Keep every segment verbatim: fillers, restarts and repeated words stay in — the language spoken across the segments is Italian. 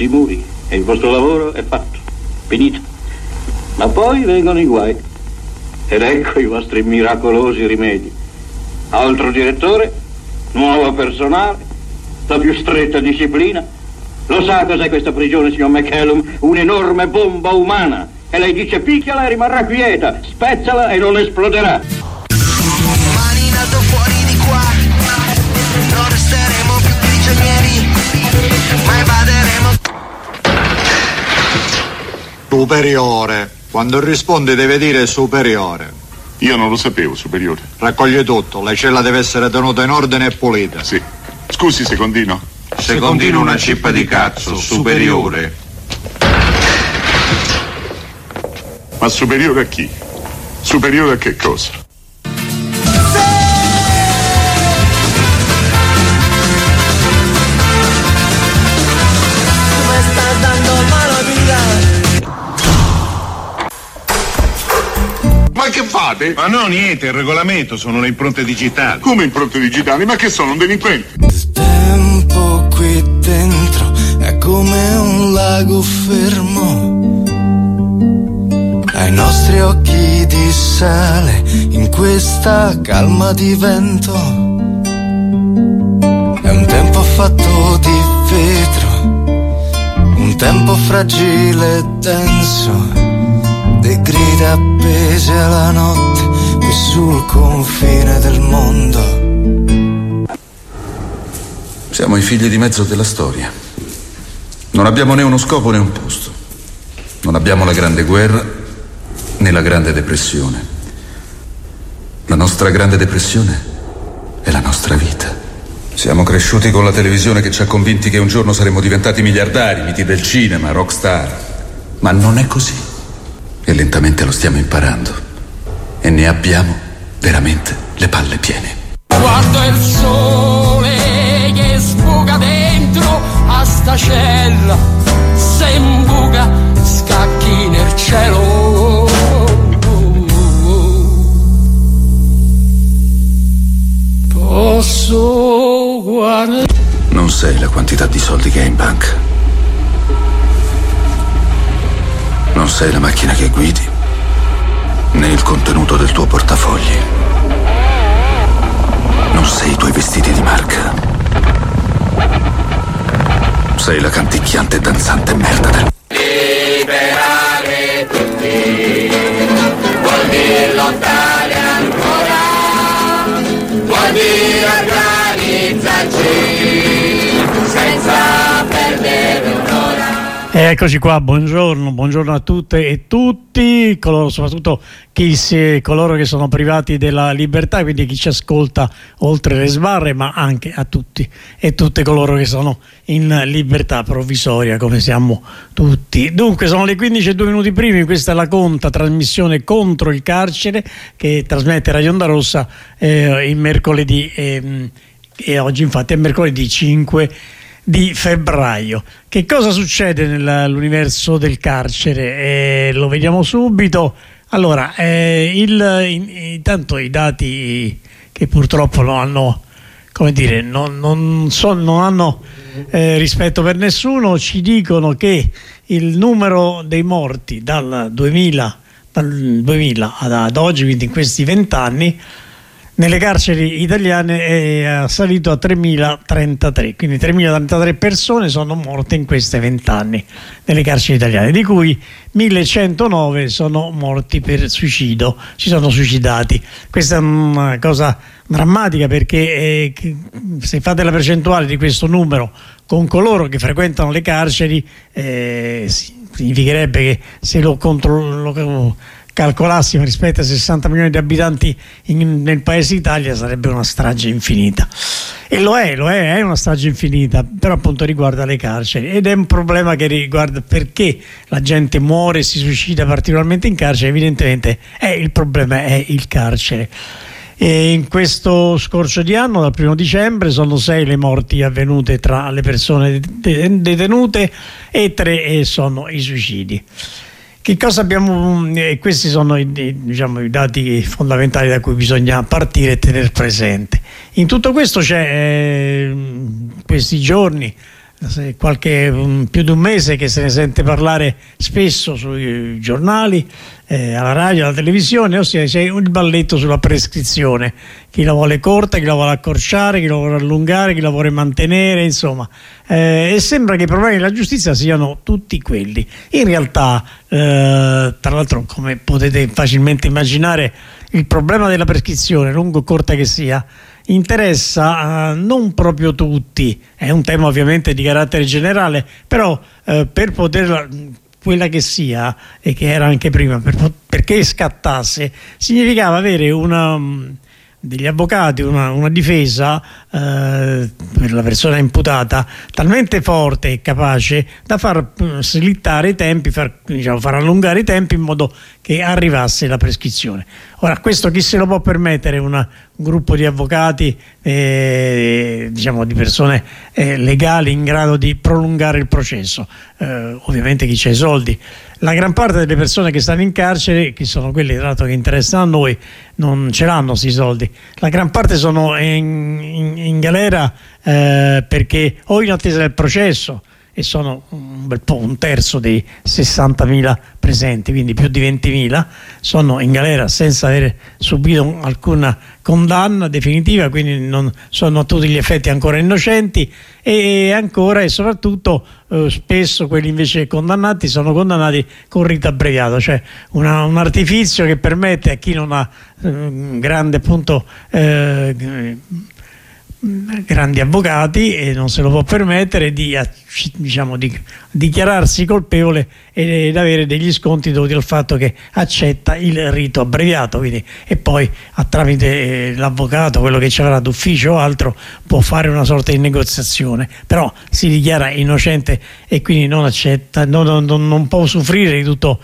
abbasso i muri e il vostro lavoro è fatto, finito. Ma poi vengono i guai. Ed ecco i vostri miracolosi rimedi. Altro direttore, nuovo personale, la più stretta disciplina. Lo sa cos'è questa prigione, signor McCallum? Un'enorme bomba umana. E lei dice picchiala e rimarrà quieta, spezzala e non esploderà. Mani in alto fuori di qua, non resteremo più prigionieri, ma evaderemo. Superiore, quando risponde deve dire superiore. Io non lo sapevo, superiore. Raccoglie tutto, la cella deve essere tenuta in ordine e pulita. Sì. Scusi, secondino. Secondino una cippa di cazzo, superiore. Ma superiore a chi? Superiore a che cosa? Ma che fate? Ma no, niente, il regolamento, sono le impronte digitali. Come impronte digitali? Ma che sono, un delinquente? Il tempo qui dentro è come un lago fermo. Ai nostri occhi di sale in questa calma di vento. È un tempo fatto di vetro, un tempo fragile e denso, de grida appese alla notte qui sul confine del mondo. Siamo i figli di mezzo della storia. Non abbiamo né uno scopo né un posto. Non abbiamo la grande guerra né la grande depressione. La nostra grande depressione è la nostra vita. Siamo cresciuti con la televisione che ci ha convinti che un giorno saremmo diventati miliardari, miti del cinema, rockstar. Ma non è così. E lentamente lo stiamo imparando. E ne abbiamo veramente le palle piene. Guardo il sole che sbuca dentro a sta cella, se imbuca scacchi nel cielo. Posso guardare. Non sai la quantità di soldi che hai in banca. Non sai la macchina che guidi, né il contenuto del tuo portafogli. Non sei i tuoi vestiti di marca. Sei la canticchiante e danzante merda del... Liberare tutti vuol dire lottare ancora, vuol dire organizzarci senza perdere un'ora. Eccoci qua, buongiorno, buongiorno a tutte e tutti, coloro, soprattutto chi si, coloro che sono privati della libertà, quindi chi ci ascolta oltre le sbarre, ma anche a tutti e tutte coloro che sono in libertà provvisoria, come siamo tutti. Dunque, sono le quindici e due minuti primi, questa è la Conta, trasmissione contro il carcere, che trasmette Radio Onda Rossa eh, il mercoledì, eh, e oggi infatti è mercoledì cinque di febbraio. Che cosa succede nell'universo del carcere? Eh, lo vediamo subito. Allora, eh, il, in, intanto i dati che purtroppo non hanno, come dire, non, non, so, non hanno eh, rispetto per nessuno, ci dicono che il numero dei morti dal duemila, dal duemila ad, ad oggi, quindi in questi vent'anni, nelle carceri italiane è salito a tremilatrentatré, quindi tremilatrentatré persone sono morte in questi vent'anni nelle carceri italiane, di cui millecentonove sono morti per suicidio, si sono suicidati. Questa è una cosa drammatica, perché eh, se fate la percentuale di questo numero con coloro che frequentano le carceri, eh, significherebbe che se lo controllo calcolassimo rispetto ai sessanta milioni di abitanti in, nel paese Italia, sarebbe una strage infinita, e lo è, lo è, è una strage infinita, però appunto riguarda le carceri, ed è un problema che riguarda perché la gente muore e si suicida particolarmente in carcere. Evidentemente è, il problema è il carcere. E in questo scorcio di anno, dal primo dicembre, sono sei le morti avvenute tra le persone detenute e tre sono i suicidi. Che cosa abbiamo? Eh, questi sono i, diciamo, i dati fondamentali da cui bisogna partire e tenere presente. In tutto questo c'è eh, questi giorni qualche um, più di un mese che se ne sente parlare spesso sui giornali, eh, alla radio, alla televisione, ossia c'è il balletto sulla prescrizione, chi la vuole corta, chi la vuole accorciare, chi la vuole allungare, chi la vuole mantenere, insomma, eh, e sembra che i problemi della giustizia siano tutti quelli. In realtà, eh, tra l'altro, come potete facilmente immaginare, il problema della prescrizione, lungo o corta che sia, interessa uh, non proprio tutti, è un tema ovviamente di carattere generale, però uh, per poterla, quella che sia e che era anche prima, per, perché scattasse, significava avere una, degli avvocati, una, una difesa uh, per la persona imputata talmente forte e capace da far uh, slittare i tempi, far, diciamo, far allungare i tempi in modo che arrivasse la prescrizione. Ora, questo chi se lo può permettere? Una, un gruppo di avvocati, eh, diciamo di persone eh, legali in grado di prolungare il processo, eh, ovviamente chi c'ha i soldi. La gran parte delle persone che stanno in carcere, che sono quelli tra l'altro che interessano a noi, non ce l'hanno questi soldi. La gran parte sono in, in, in galera eh, perché o in attesa del processo, e sono un bel po', un terzo dei sessantamila presenti, quindi più di ventimila, sono in galera senza aver subito alcuna condanna definitiva, quindi non sono a tutti gli effetti ancora innocenti, e ancora e soprattutto eh, spesso quelli invece condannati sono condannati con rito abbreviato, cioè una, un artifizio che permette a chi non ha eh, grande appunto eh, grandi avvocati e non se lo può permettere di, diciamo, di dichiararsi colpevole ed avere degli sconti dovuti al fatto che accetta il rito abbreviato, quindi, e poi a tramite l'avvocato, quello che ci avrà d'ufficio o altro, può fare una sorta di negoziazione, però si dichiara innocente e quindi non accetta, non, non, non può usufruire di tutto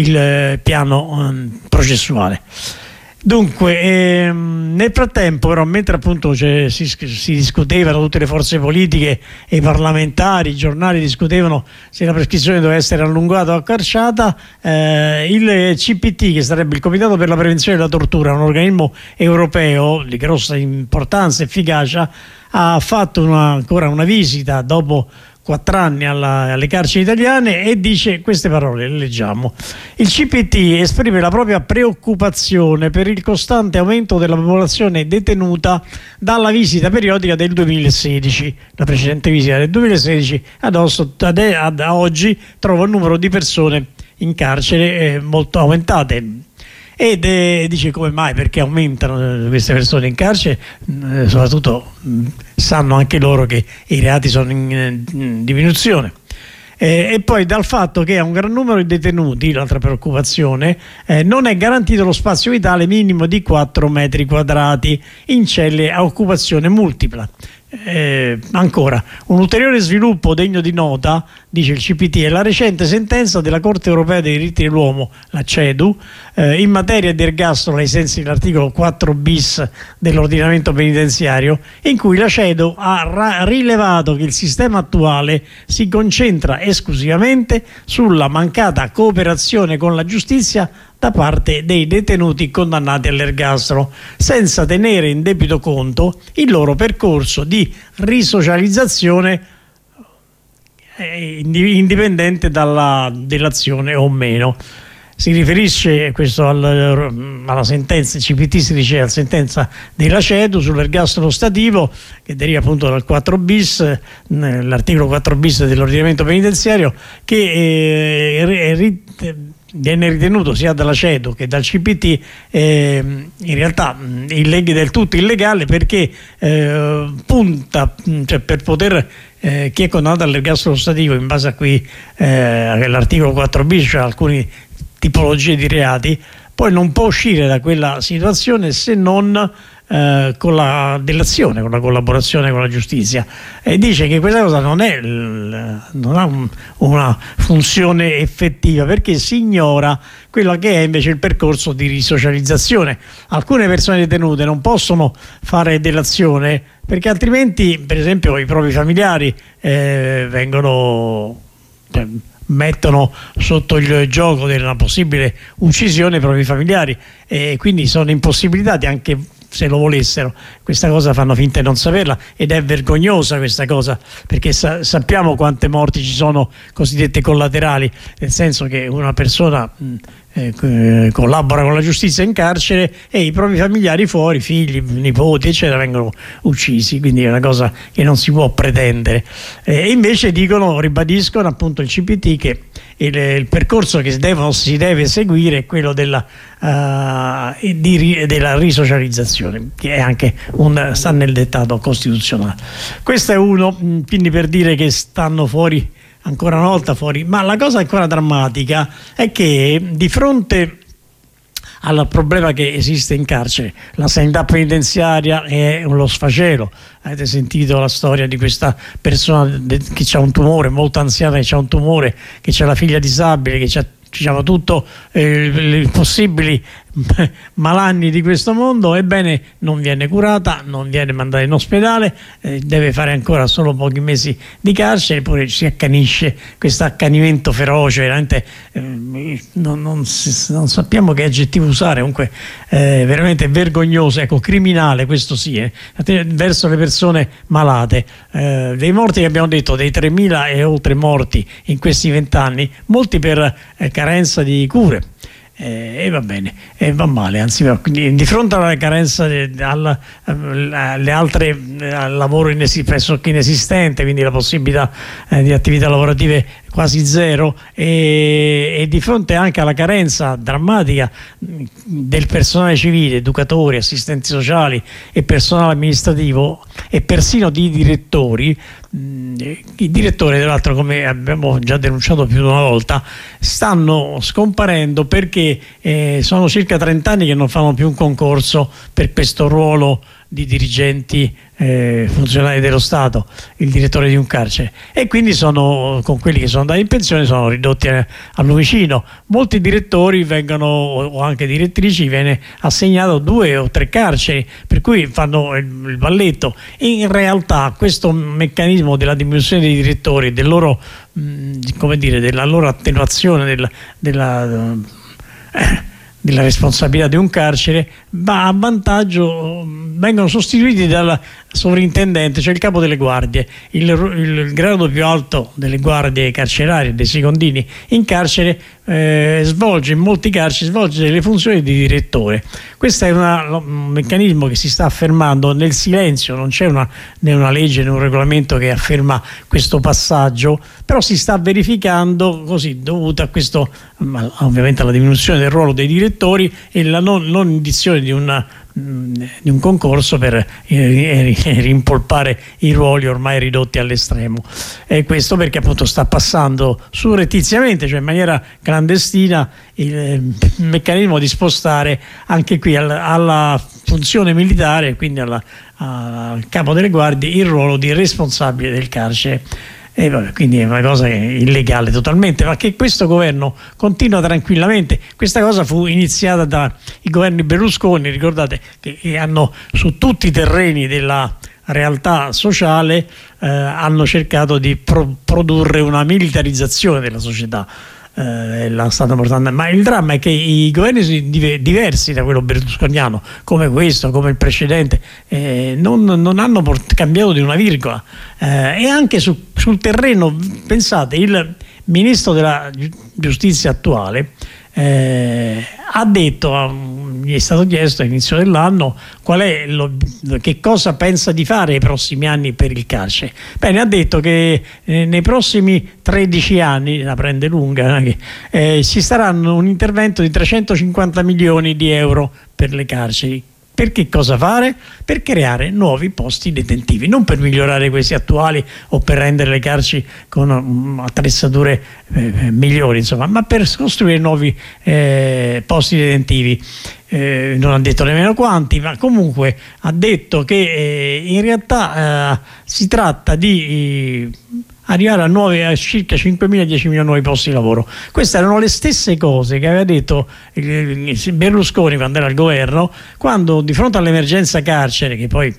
il piano um, processuale. Dunque, ehm, nel frattempo però, mentre appunto si, si discutevano, tutte le forze politiche e i parlamentari, i giornali discutevano se la prescrizione doveva essere allungata o accorciata, eh, il C P T, che sarebbe il Comitato per la Prevenzione della Tortura, un organismo europeo di grossa importanza e efficacia, ha fatto una, ancora una visita dopo quattro anni alla, alle carceri italiane e dice queste parole, le leggiamo. Il C P T esprime la propria preoccupazione per il costante aumento della popolazione detenuta dalla visita periodica del duemilasedici. La precedente visita del duemilasedici ad, osso, ad, ad oggi trova un numero di persone in carcere eh, molto aumentate. Ed eh, dice come mai, perché aumentano queste persone in carcere, eh, soprattutto mh, sanno anche loro che i reati sono in, in diminuzione. Eh, e poi dal fatto che a un gran numero di detenuti, l'altra preoccupazione, eh, non è garantito lo spazio vitale minimo di quattro metri quadrati in celle a occupazione multipla. Eh, ancora, un ulteriore sviluppo degno di nota, dice il C P T, è la recente sentenza della Corte Europea dei Diritti dell'Uomo, la CEDU, eh, in materia di ergastolo ai sensi dell'articolo quattro bis dell'ordinamento penitenziario, in cui la CEDU ha rilevato che il sistema attuale si concentra esclusivamente sulla mancata cooperazione con la giustizia da parte dei detenuti condannati all'ergastolo, senza tenere in debito conto il loro percorso di risocializzazione indipendente dalla delazione o meno. Si riferisce questo al, alla sentenza, il C P T si dice alla sentenza della CEDU sull'ergastolo stativo, che deriva appunto dal quattro bis, l'articolo quattro bis dell'ordinamento penitenziario, che è, è, è viene ritenuto sia dalla CEDU che dal C P T eh, in realtà illeg- del tutto illegale, perché eh, punta, cioè per poter eh, chi è condannato all'ergastolo stativo in base a qui eh, all'articolo quattro bis, cioè alcune tipologie di reati, poi non può uscire da quella situazione se non eh, con la delazione, con la collaborazione con la giustizia, e dice che questa cosa non è non ha un, una funzione effettiva, perché si ignora quello che è invece il percorso di risocializzazione. Alcune persone detenute non possono fare delazione perché altrimenti, per esempio, i propri familiari eh, vengono eh, mettono sotto il gioco della possibile uccisione i propri familiari, e quindi sono impossibilitati, anche se lo volessero. Questa cosa fanno finta di non saperla ed è vergognosa questa cosa, perché sa sappiamo quante morti ci sono cosiddette collaterali, nel senso che una persona mh, eh, collabora con la giustizia in carcere e i propri familiari fuori, figli, nipoti eccetera, vengono uccisi, quindi è una cosa che non si può pretendere. E eh, invece dicono, ribadiscono appunto il C P T che il, il percorso che devono, si deve seguire è quello della, uh, di, della risocializzazione, che è anche un, sta nel dettato costituzionale. Questo è uno, quindi per dire che stanno fuori ancora una volta fuori, ma la cosa ancora drammatica è che di fronte al problema che esiste in carcere, la sanità penitenziaria è lo sfacelo. Avete sentito la storia di questa persona che ha un tumore, molto anziana, che ha un tumore, che ha la figlia disabile, che ha diciamo tutto eh, i possibili malanni di questo mondo, ebbene non viene curata, non viene mandata in ospedale, eh, deve fare ancora solo pochi mesi di carcere, poi si accanisce, questo accanimento feroce, veramente eh, non, non, non sappiamo che aggettivo usare, comunque eh, veramente vergognoso, ecco, criminale questo sì, eh, verso le persone malate. Eh, dei morti che abbiamo detto, dei tremila e oltre morti in questi vent'anni, molti per eh, carenza di cure. E eh, va bene, e eh, va male, anzi di, di fronte alla carenza de, alla, alle altre al lavoro inesi, pressoché inesistente, quindi la possibilità eh, di attività lavorative quasi zero, e, e di fronte anche alla carenza drammatica del personale civile, educatori, assistenti sociali e personale amministrativo e persino di direttori. I direttori, tra l'altro, come abbiamo già denunciato più di una volta, stanno scomparendo perché eh, sono circa trenta anni che non fanno più un concorso per questo ruolo di dirigenti eh, funzionari dello Stato, il direttore di un carcere, e quindi sono, con quelli che sono andati in pensione, sono ridotti a, a lumicino. Molti direttori vengono, o anche direttrici, viene assegnato due o tre carceri, per cui fanno il, il balletto. In realtà questo meccanismo della diminuzione dei direttori, del loro, mh, come dire, della loro attenuazione della, della eh, della responsabilità di un carcere, va a vantaggio, vengono sostituiti dal sovrintendente, cioè il capo delle guardie. Il, il grado più alto delle guardie carcerarie, dei secondini in carcere, eh, svolge in molti carceri svolge le funzioni di direttore. Questo è una, un meccanismo che si sta affermando nel silenzio, non c'è una, né una legge né un regolamento che afferma questo passaggio, però si sta verificando così, dovuto a questo, ovviamente alla diminuzione del ruolo dei direttori e la non, non indizione di una di un concorso per rimpolpare i ruoli ormai ridotti all'estremo. E questo perché appunto sta passando surrettiziamente, cioè in maniera clandestina, il meccanismo di spostare anche qui alla, alla funzione militare, quindi alla, al capo delle guardie, il ruolo di responsabile del carcere. E vabbè, quindi è una cosa illegale totalmente, ma che questo governo continua tranquillamente. Questa cosa fu iniziata dai governi Berlusconi, ricordate, che, che hanno su tutti i terreni della realtà sociale eh, hanno cercato di pro produrre una militarizzazione della società. Eh, la stanno portando, ma il dramma è che i governi diversi da quello berlusconiano, come questo, come il precedente, eh, non, non hanno cambiato di una virgola, eh, e anche su, sul terreno, pensate, il ministro della giustizia attuale eh, ha detto, gli è stato chiesto all'inizio dell'anno qual è lo, che cosa pensa di fare nei prossimi anni per il carcere. Bene, ha detto che eh, nei prossimi tredici anni, la prende lunga, eh, ci saranno un intervento di trecentocinquanta milioni di euro per le carceri. Per che cosa fare? Per creare nuovi posti detentivi, non per migliorare questi attuali o per rendere le carceri con um, attrezzature eh, migliori, insomma, ma per costruire nuovi eh, posti detentivi. Eh, non ha detto nemmeno quanti, ma comunque ha detto che eh, in realtà eh, si tratta di eh, arrivare a, nuove, a circa cinquemila diecimila nuovi posti di lavoro. Queste erano le stesse cose che aveva detto eh, Berlusconi quando era al governo, quando di fronte all'emergenza carcere, che poi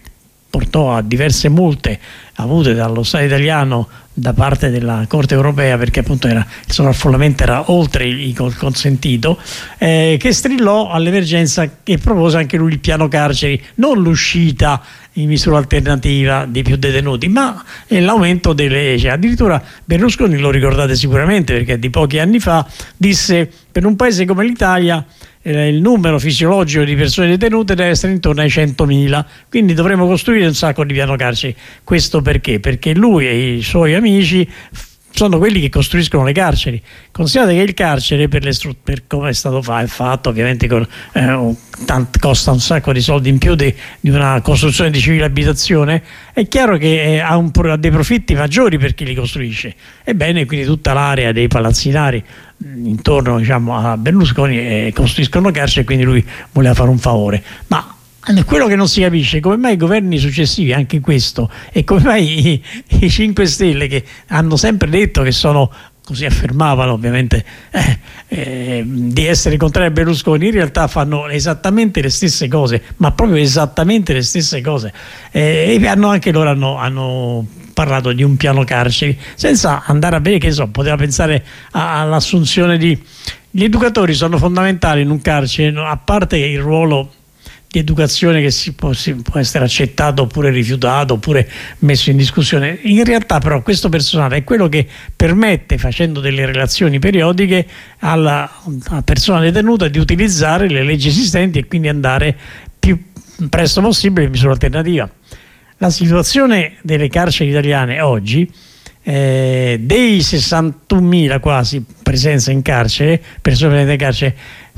portò a diverse multe avute dallo Stato italiano da parte della Corte europea, perché appunto era, il sovraffollamento era oltre il consentito, eh, che strillò all'emergenza e propose anche lui il piano carceri, non l'uscita in misura alternativa di più detenuti, ma l'aumento delle, cioè, addirittura Berlusconi, lo ricordate sicuramente perché di pochi anni fa disse: per un paese come l'Italia eh, il numero fisiologico di persone detenute deve essere intorno ai centomila, quindi dovremo costruire un sacco di piano carceri. Questo perché? Perché lui e i suoi amici sono quelli che costruiscono le carceri. Considerate che il carcere, per, le per come è stato fa, è fatto ovviamente con, eh, tant costa un sacco di soldi in più di, di una costruzione di civile abitazione, è chiaro che eh, ha, un, ha dei profitti maggiori per chi li costruisce. Ebbene, quindi tutta l'area dei palazzinari intorno, diciamo, a Berlusconi eh, costruiscono carceri, e quindi lui voleva fare un favore. Ma quello che non si capisce è come mai i governi successivi, anche questo, e come mai i, i cinque Stelle, che hanno sempre detto che sono, così affermavano ovviamente, eh, eh, di essere contrari a Berlusconi, in realtà fanno esattamente le stesse cose, ma proprio esattamente le stesse cose, eh, e hanno, anche loro hanno, hanno parlato di un piano carceri, senza andare a vedere, che so, poteva pensare all'assunzione di... Gli educatori sono fondamentali in un carcere, a parte il ruolo di educazione che si può, si può essere accettato oppure rifiutato oppure messo in discussione. In realtà però questo personale è quello che permette, facendo delle relazioni periodiche alla, alla persona detenuta, di utilizzare le leggi esistenti e quindi andare più presto possibile in misura alternativa. La situazione delle carceri italiane oggi, eh, dei sessantunomila quasi presenza in carcere, persone presenti in carcere,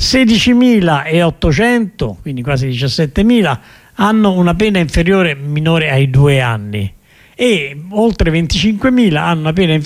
sedicimilaottocento, quindi quasi diciassettemila, hanno una pena inferiore minore ai due anni e oltre venticinquemila hanno una pena,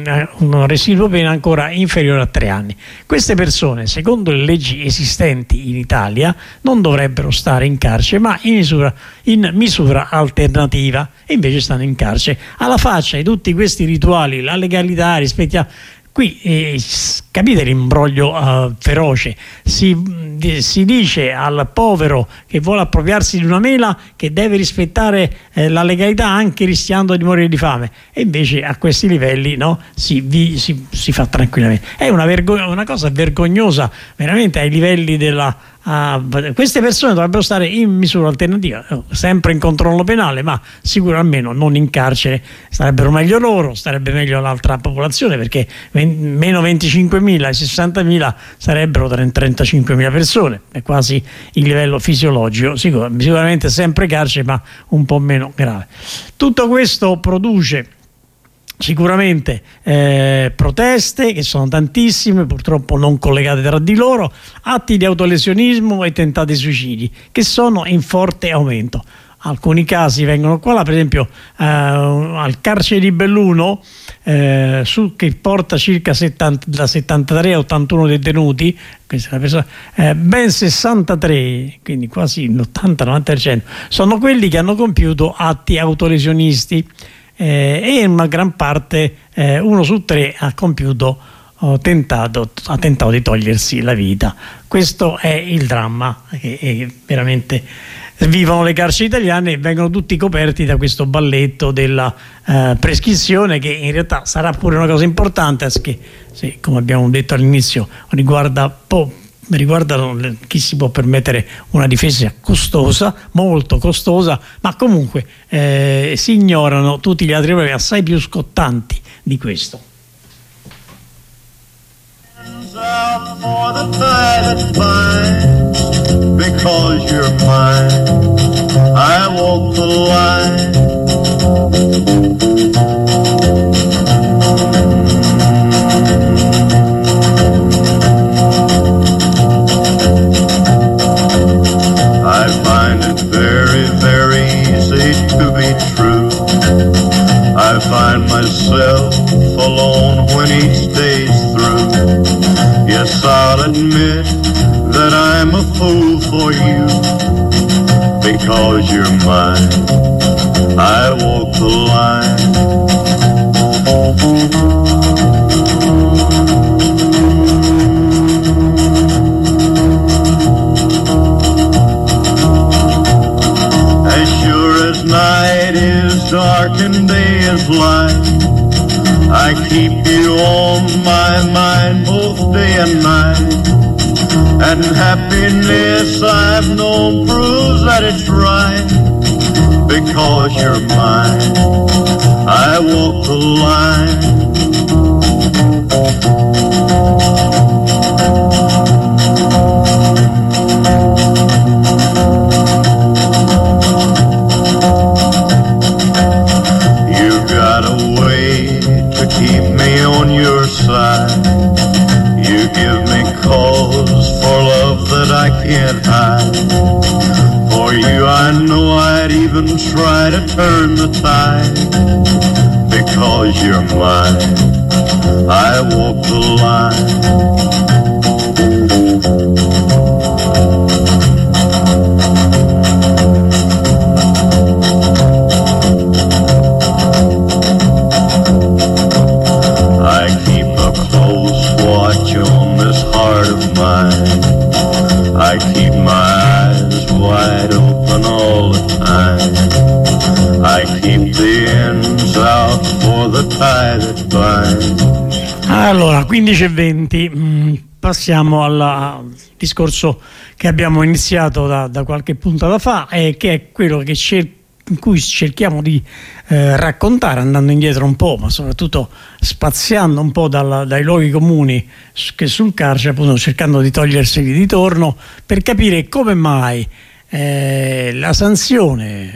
un residuo pena ancora inferiore a tre anni. Queste persone, secondo le leggi esistenti in Italia, non dovrebbero stare in carcere, ma in misura, in misura alternativa, e invece stanno in carcere, alla faccia di tutti questi rituali, la legalità rispetto a... Qui eh, capite l'imbroglio uh, feroce, si, di, si dice al povero che vuole appropriarsi di una mela che deve rispettare eh, la legalità anche rischiando di morire di fame, e invece a questi livelli, no, si, vi, si, si fa tranquillamente. È una, una cosa vergognosa veramente ai livelli della... Uh, queste persone dovrebbero stare in misura alternativa, sempre in controllo penale, ma sicuro almeno non in carcere. Starebbero meglio loro, starebbe meglio l'altra popolazione, perché meno venticinquemila e sessantamila sarebbero trentacinquemila persone, è quasi il livello fisiologico. Sicur sicuramente sempre carcere, ma un po' meno grave. Tutto questo produce sicuramente eh, proteste, che sono tantissime, purtroppo non collegate tra di loro, atti di autolesionismo e tentati suicidi, che sono in forte aumento. Alcuni casi vengono qua, per esempio eh, al carcere di Belluno, eh, su, che porta circa settanta, da settantatré a ottantuno detenuti, questa è la persona, eh, ben sessantatré, quindi quasi l'ottanta novanta per cento, sono quelli che hanno compiuto atti autolesionisti. Eh, e in una gran parte, eh, uno su tre ha compiuto, oh, tentato, ha tentato di togliersi la vita. Questo è il dramma che è veramente vivono le carceri italiane, e vengono tutti coperti da questo balletto della eh, prescrizione, che in realtà sarà pure una cosa importante, perché sì, come abbiamo detto all'inizio, riguarda po' riguardano chi si può permettere una difesa costosa, molto costosa, ma comunque eh, si ignorano tutti gli altri problemi assai più scottanti di questo. I find myself alone when each day's through. Yes, I'll admit that I'm a fool for you, because you're mine. I walk the line. As sure as night my mind both day and night. And happiness I've known proves that it's right. Because you're mine, I walk the line. You've got a way to keep me on your side. You give me cause for love that I can't hide. For you I know I'd even try to turn the tide. Because you're mine, I walk the line. I keep a close watch on this heart of mine. I keep my eyes wide open all the time. I keep the ends out for the tie that binds. Allora, quindici e venti, mh, passiamo al discorso che abbiamo iniziato da, da qualche puntata fa, e che è quello che cer- in cui cerchiamo di eh, raccontare, andando indietro un po', ma soprattutto spaziando un po' dalla, dai luoghi comuni che sul carcere, appunto cercando di toglierseli di torno, per capire come mai eh, la sanzione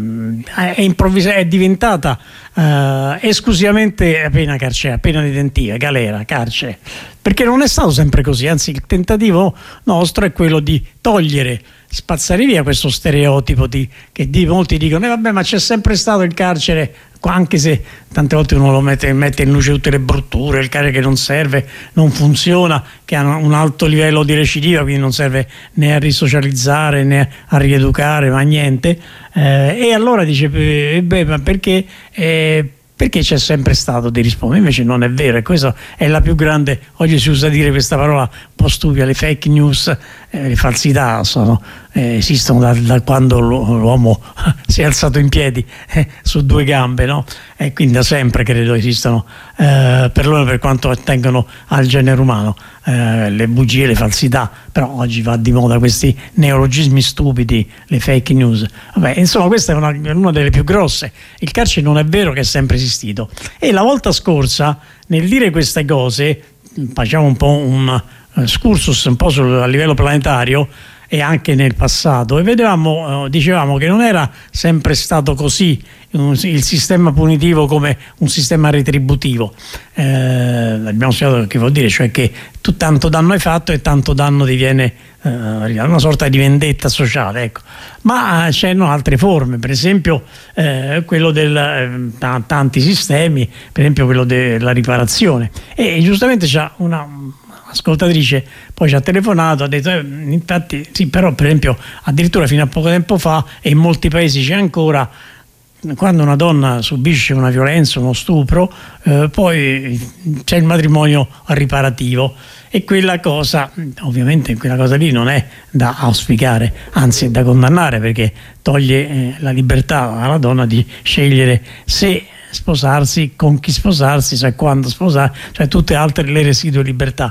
eh, è, improvvisa- è diventata eh, esclusivamente pena carceraria, pena detentiva, galera, carcere, perché non è stato sempre così. Anzi, il tentativo nostro è quello di togliere, spazzare via questo stereotipo di, che di, molti dicono eh vabbè, ma c'è sempre stato il carcere, anche se tante volte uno lo mette, mette in luce tutte le brutture, il carcere che non serve, non funziona, che ha un alto livello di recidiva, quindi non serve né a risocializzare né a rieducare, ma niente. Eh, e allora dice eh, beh, ma perché eh, perché c'è sempre stato di rispondere? Invece non è vero, e questa è la più grande, oggi si usa dire questa parola un po' stupida, le fake news, eh, le falsità sono, eh, esistono da, da quando l'uomo si è alzato in piedi eh, su due gambe, no? E quindi da sempre credo esistano, eh, perlomeno per quanto attengono al genere umano, eh, le bugie, le falsità. Però oggi va di moda questi neologismi stupidi, le fake news. Vabbè, insomma, questa è una, una delle più grosse. Il carcere non è vero che è sempre esistito, e la volta scorsa nel dire queste cose facciamo un po' un excursus un po' sul, a livello planetario e anche nel passato, e vedevamo, eh, dicevamo che non era sempre stato così un, il sistema punitivo come un sistema retributivo. Eh, abbiamo spiegato che vuol dire, cioè che tu tanto danno hai fatto e tanto danno ti viene eh, una sorta di vendetta sociale, ecco. Ma c'erano altre forme, per esempio eh, quello del eh, t- tanti sistemi, per esempio quello della riparazione, e giustamente c'è una ascoltatrice poi ci ha telefonato, ha detto eh, infatti sì, però per esempio addirittura fino a poco tempo fa, e in molti paesi c'è ancora, quando una donna subisce una violenza, uno stupro, eh, poi c'è il matrimonio riparativo, e quella cosa, ovviamente quella cosa lì non è da auspicare, anzi è da condannare, perché toglie eh, la libertà alla donna di scegliere se sposarsi, con chi sposarsi, cioè quando sposarsi, cioè tutte altre le residue libertà.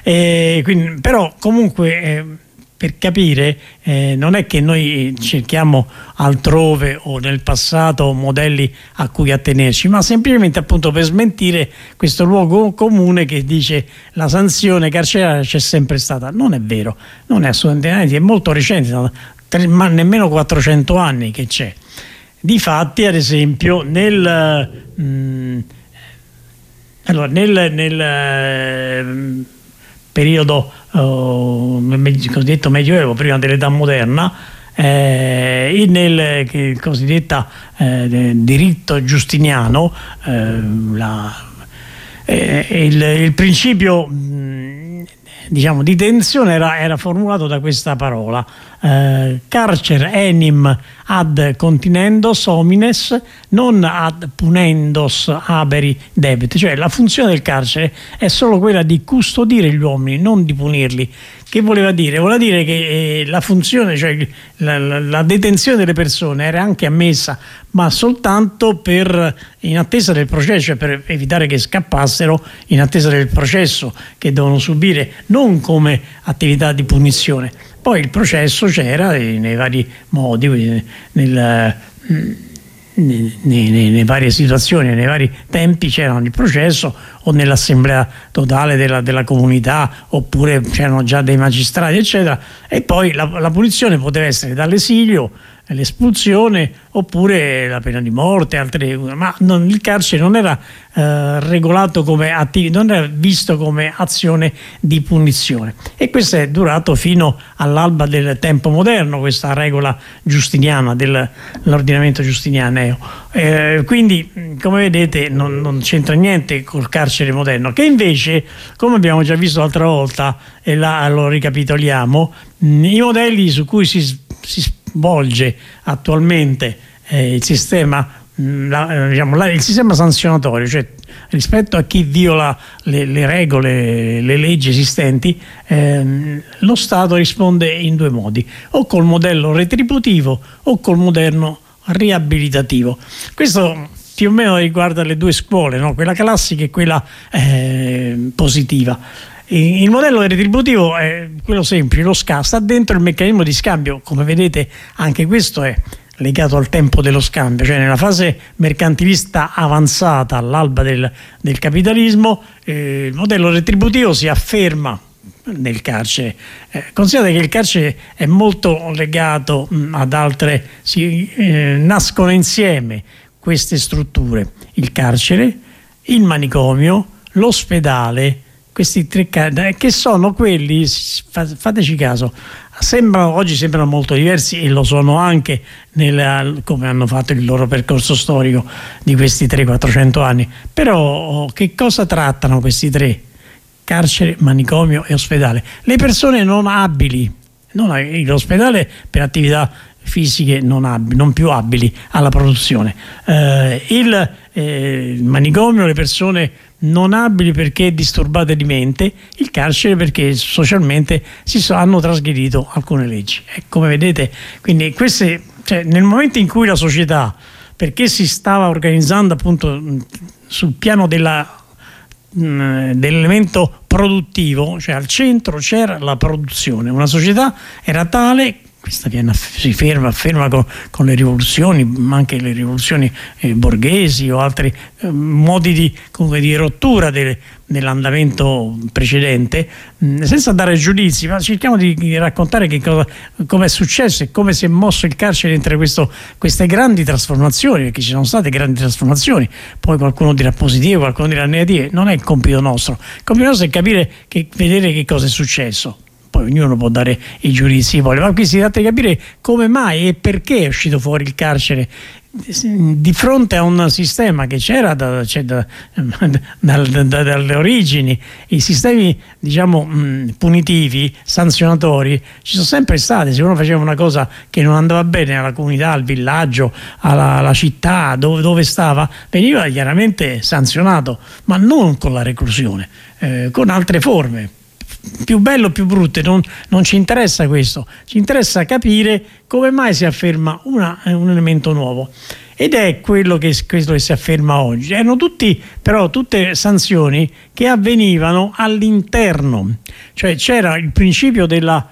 E quindi, però comunque eh, per capire eh, non è che noi cerchiamo altrove o nel passato modelli a cui attenerci, ma semplicemente appunto per smentire questo luogo comune che dice la sanzione carceraria c'è sempre stata. Non è vero, non è assolutamente, è molto recente, ma nemmeno quattrocento anni che c'è. Difatti, ad esempio, nel, mh, allora, nel, nel eh, periodo oh, cosiddetto medioevo, prima dell'età moderna, eh, nel che, cosiddetta eh, diritto giustiniano, eh, la, eh, il, il principio mh, diciamo, di detenzione era, era formulato da questa parola, eh, carcer enim ad continendos homines non ad punendos haberi debet, cioè la funzione del carcere è solo quella di custodire gli uomini, non di punirli. Che voleva dire? Voleva dire che eh, la funzione, cioè la, la, la detenzione delle persone era anche ammessa, ma soltanto per, in attesa del processo, cioè per evitare che scappassero, in attesa del processo che devono subire, non come attività di punizione. Poi il processo c'era nei vari modi, nel, nei, nei, nelle varie situazioni, nei vari tempi c'era il processo o nell'assemblea totale della, della comunità, oppure c'erano già dei magistrati eccetera, e poi la, la punizione poteva essere dall'esilio, l'espulsione oppure la pena di morte, altre, ma non, il carcere non era eh, regolato come attiv- non era visto come azione di punizione, e questo è durato fino all'alba del tempo moderno, questa regola giustiniana dell'ordinamento giustinianeo. Eh, quindi come vedete non, non c'entra niente col carcere moderno, che invece, come abbiamo già visto l'altra volta e là lo ricapitoliamo, mh, i modelli su cui si, si svolge attualmente eh, il sistema la, diciamo, la, il sistema sanzionatorio, cioè rispetto a chi viola le, le regole, le leggi esistenti, ehm, lo Stato risponde in due modi, o col modello retributivo o col modello riabilitativo. Questo più o meno riguarda le due scuole, no? Quella classica e quella eh, positiva. Il modello retributivo è quello semplice, lo scambio, sta dentro il meccanismo di scambio, come vedete anche questo è legato al tempo dello scambio, cioè nella fase mercantilista avanzata all'alba del, del capitalismo, eh, il modello retributivo si afferma nel carcere. Eh, considerate che il carcere è molto legato mh, ad altre, si eh, nascono insieme queste strutture, il carcere, il manicomio, l'ospedale, questi tre che sono quelli, fateci caso, sembrano, oggi sembrano molto diversi e lo sono anche nella, come hanno fatto il loro percorso storico di questi trecento quattrocento anni, però che cosa trattano questi tre? Carcere, manicomio e ospedale. Le persone non abili, non, l'ospedale per attività fisiche non, abili, non più abili alla produzione, eh, il, eh, il manicomio, le persone non abili perché disturbate di mente, il carcere perché socialmente si so, hanno trasgredito alcune leggi. E come vedete, quindi queste, cioè, nel momento in cui la società, perché si stava organizzando appunto sul piano della dell'elemento produttivo, cioè al centro c'era la produzione, una società era tale, questa viene, si ferma, afferma con, con le rivoluzioni, ma anche le rivoluzioni eh, borghesi o altri eh, modi di, come di rottura de, dell'andamento precedente, mh, senza dare giudizi, ma cerchiamo di, di raccontare che cosa, come è successo e come si è mosso il carcere entre questo, queste grandi trasformazioni, perché ci sono state grandi trasformazioni, poi qualcuno dirà positive, qualcuno dirà negative, non è il compito nostro, il compito nostro è capire, che, vedere che cosa è successo. Poi ognuno può dare i giudizi, ma qui si tratta di capire come mai e perché è uscito fuori il carcere di fronte a un sistema che c'era da, cioè da, da, da, dalle origini. I sistemi, diciamo, mh, punitivi, sanzionatori ci sono sempre stati. Se uno faceva una cosa che non andava bene alla comunità, al villaggio, alla, alla città dove, dove stava, veniva chiaramente sanzionato, ma non con la reclusione, eh, con altre forme, più bello o più brutte, non, non ci interessa questo, ci interessa capire come mai si afferma una, un elemento nuovo, ed è quello che, questo che si afferma oggi. Erano tutti, però tutte sanzioni che avvenivano all'interno, cioè c'era il principio della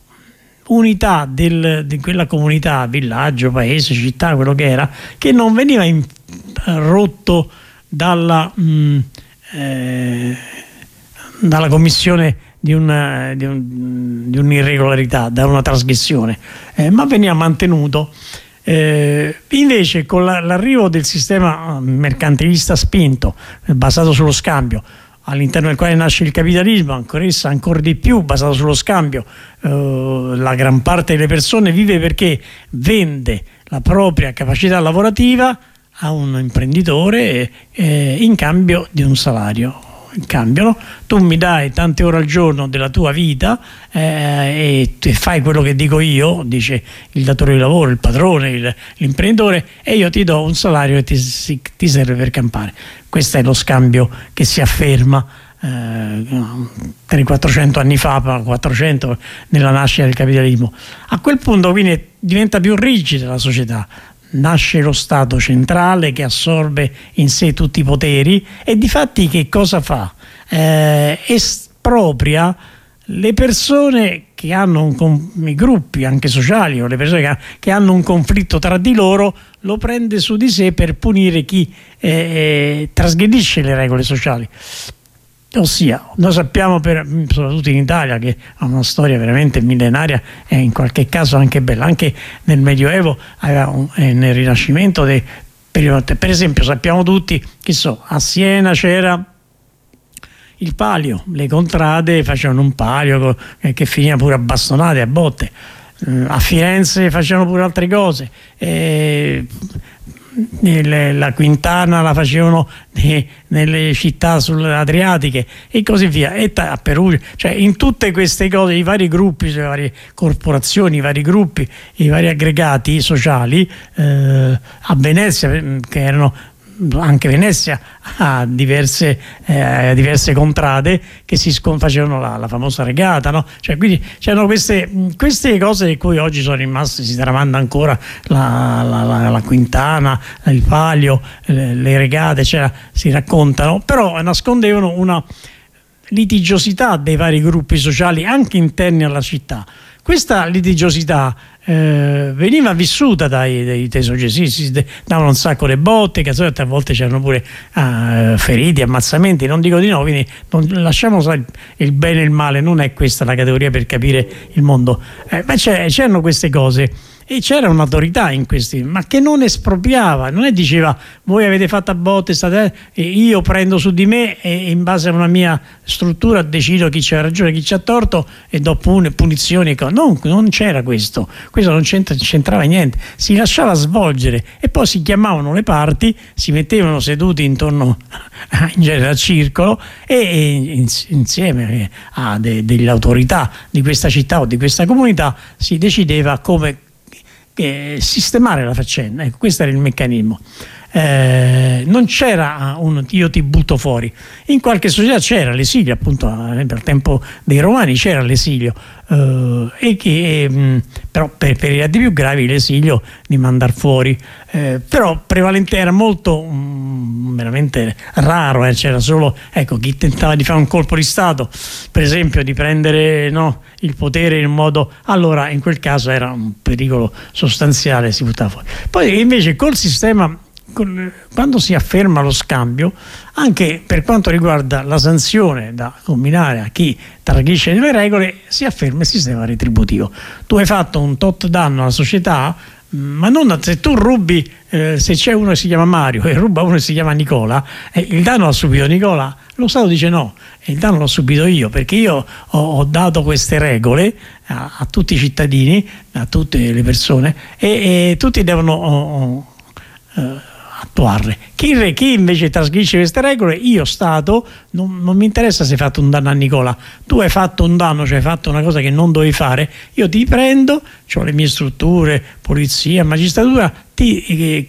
unità del, di quella comunità, villaggio, paese, città, quello che era, che non veniva in, rotto dalla, mh, eh, dalla commissione di, una, di, un, di un'irregolarità, da una trasgressione, eh, ma veniva mantenuto. Eh, invece con la, l'arrivo del sistema mercantilista spinto, eh, basato sullo scambio, all'interno del quale nasce il capitalismo, ancora essa ancora di più basato sullo scambio, eh, la gran parte delle persone vive perché vende la propria capacità lavorativa a un imprenditore eh, in cambio di un salario. in cambio, no? Tu mi dai tante ore al giorno della tua vita eh, e fai quello che dico io, dice il datore di lavoro, il padrone, il, l'imprenditore, e io ti do un salario che ti, ti serve per campare. Questo è lo scambio che si afferma eh, trecento quattrocento anni fa, quattrocento nella nascita del capitalismo. A quel punto quindi diventa più rigida la società. Nasce lo Stato centrale che assorbe in sé tutti i poteri e difatti che cosa fa? Eh, espropria le persone che hanno un, i gruppi anche sociali o le persone che, che hanno un conflitto tra di loro, lo prende su di sé per punire chi eh, trasgredisce le regole sociali. Ossia, noi sappiamo, per, soprattutto in Italia, che ha una storia veramente millenaria e in qualche caso anche bella, anche nel Medioevo e nel Rinascimento. Dei, per, per esempio sappiamo tutti che so, a Siena c'era il palio, le contrade facevano un palio eh, che finiva pure a bastonate, a botte. Eh, a Firenze facevano pure altre cose. Eh, la Quintana la facevano nelle città adriatiche e così via, e a Perugia, cioè in tutte queste cose i vari gruppi, le varie corporazioni, i vari gruppi, i vari aggregati sociali eh, a Venezia, che erano anche Venezia ha diverse, eh, diverse contrade che si facevano la, la famosa regata, no? Cioè, quindi c'erano queste, queste cose di cui oggi sono rimaste, si tramanda ancora la, la, la, la Quintana, il palio, le, le regate, cioè, si raccontano, però nascondevano una litigiosità dei vari gruppi sociali anche interni alla città. Questa litigiosità eh, veniva vissuta dai, dai tesogesi, si davano un sacco di botte, che a volte c'erano pure eh, feriti, ammazzamenti, non dico di no, quindi non, lasciamo stare il bene e il male, non è questa la categoria per capire il mondo, eh, ma c'erano queste cose. E c'era un'autorità in questi, ma che non espropriava, non è diceva voi avete fatto a botte, state, e io prendo su di me e in base a una mia struttura decido chi c'ha ragione, chi c'ha torto e do punizioni. No, non c'era questo, questo non c'entra, c'entrava niente, si lasciava svolgere e poi si chiamavano le parti, si mettevano seduti intorno in genere al circolo e, e insieme a de, delle autorità di questa città o di questa comunità si decideva come Eh, sistemare la faccenda. Ecco, questo era il meccanismo. Eh, non c'era un io ti butto fuori. In qualche società c'era l'esilio, appunto al tempo dei Romani c'era l'esilio, eh, e che mh, però per, per i reati più gravi l'esilio di mandar fuori, eh, però prevalente era molto mh, veramente raro, eh, c'era solo ecco chi tentava di fare un colpo di stato, per esempio di prendere no, il potere in modo, allora in quel caso era un pericolo sostanziale, si buttava fuori. Poi invece col sistema, quando si afferma lo scambio, anche per quanto riguarda la sanzione da comminare a chi tradisce le regole, si afferma il sistema retributivo. Tu hai fatto un tot danno alla società, ma non se tu rubi, eh, se c'è uno che si chiama Mario e ruba uno che si chiama Nicola, eh, il danno l'ha subito Nicola, lo Stato dice no, il danno l'ho subito io perché io ho, ho dato queste regole a, a tutti i cittadini, a tutte le persone e, e tutti devono oh, oh, attuarle. Chi, chi invece trasgredisce queste regole, io Stato non, non mi interessa se hai fatto un danno a Nicola, tu hai fatto un danno, cioè hai fatto una cosa che non dovevi fare, io ti prendo, ho le mie strutture, polizia, magistratura, ti eh,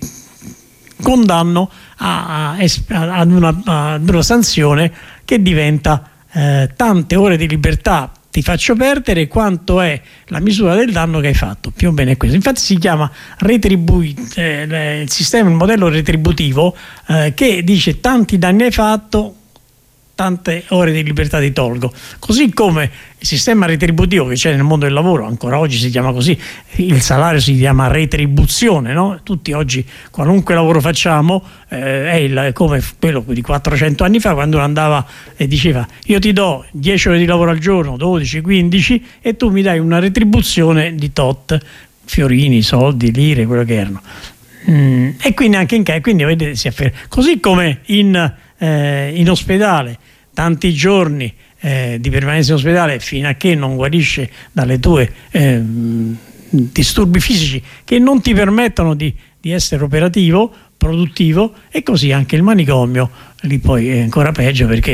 condanno a, a, ad, una, ad una sanzione che diventa eh, tante ore di libertà ti faccio perdere quanto è la misura del danno che hai fatto, più o meno è questo. Infatti si chiama retribu- eh, il sistema, il modello retributivo eh, che dice tanti danni hai fatto, tante ore di libertà ti tolgo. Così come il sistema retributivo che c'è nel mondo del lavoro, ancora oggi si chiama così, il salario si chiama retribuzione, no? Tutti oggi qualunque lavoro facciamo eh, è il, come quello di quattrocento anni fa, quando uno andava e diceva io ti do dieci ore di lavoro al giorno, dodici, quindici e tu mi dai una retribuzione di tot, fiorini, soldi, lire, quello che erano. Mm, e quindi anche in quindi vedete si afferma. Così come in, eh, in ospedale tanti giorni eh, di permanenza in ospedale fino a che non guarisce dalle tue eh, disturbi fisici che non ti permettono di, di essere operativo, produttivo, e così anche il manicomio lì poi è ancora peggio perché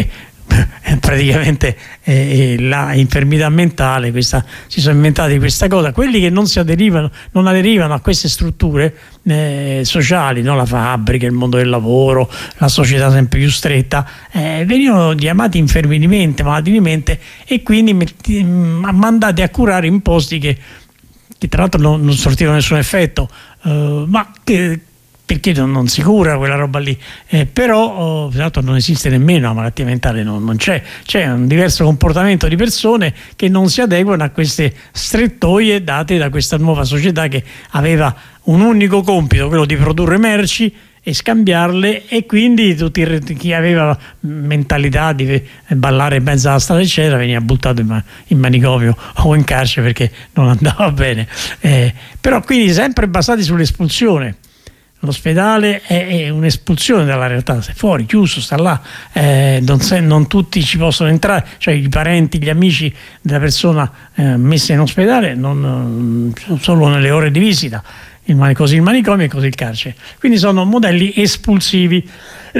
praticamente eh, la infermità mentale, questa, si sono inventati questa cosa. Quelli che non si aderivano, non aderivano a queste strutture eh, sociali, no? La fabbrica, il mondo del lavoro, la società sempre più stretta, eh, venivano chiamati infermi di mente, malati di mente, e quindi metti, mandati a curare in posti che, che tra l'altro non, non sortivano nessun effetto, eh, ma che perché non si cura quella roba lì, eh, però oh, tra l'altro non esiste nemmeno la malattia mentale, non, non c'è, c'è un diverso comportamento di persone che non si adeguano a queste strettoie date da questa nuova società che aveva un unico compito, quello di produrre merci e scambiarle, e quindi tutti, chi aveva mentalità di ballare in mezzo alla strada eccetera veniva buttato in, in manicomio o in carcere perché non andava bene, eh, però quindi sempre basati sull'espulsione. L'ospedale è, è un'espulsione dalla realtà, sei fuori, chiuso, sta là, eh, non, se, non tutti ci possono entrare, cioè i parenti, gli amici della persona eh, messa in ospedale non, solo nelle ore di visita, il, così il manicomio e così il carcere, quindi sono modelli espulsivi.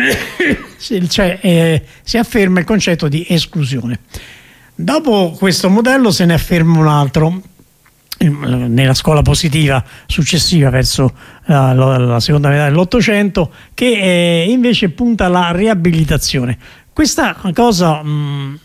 Cioè, eh, si afferma il concetto di esclusione. Dopo questo modello se ne afferma un altro nella scuola positiva successiva verso la, la, la seconda metà dell'Ottocento, che eh, invece punta alla riabilitazione. Questa cosa mh,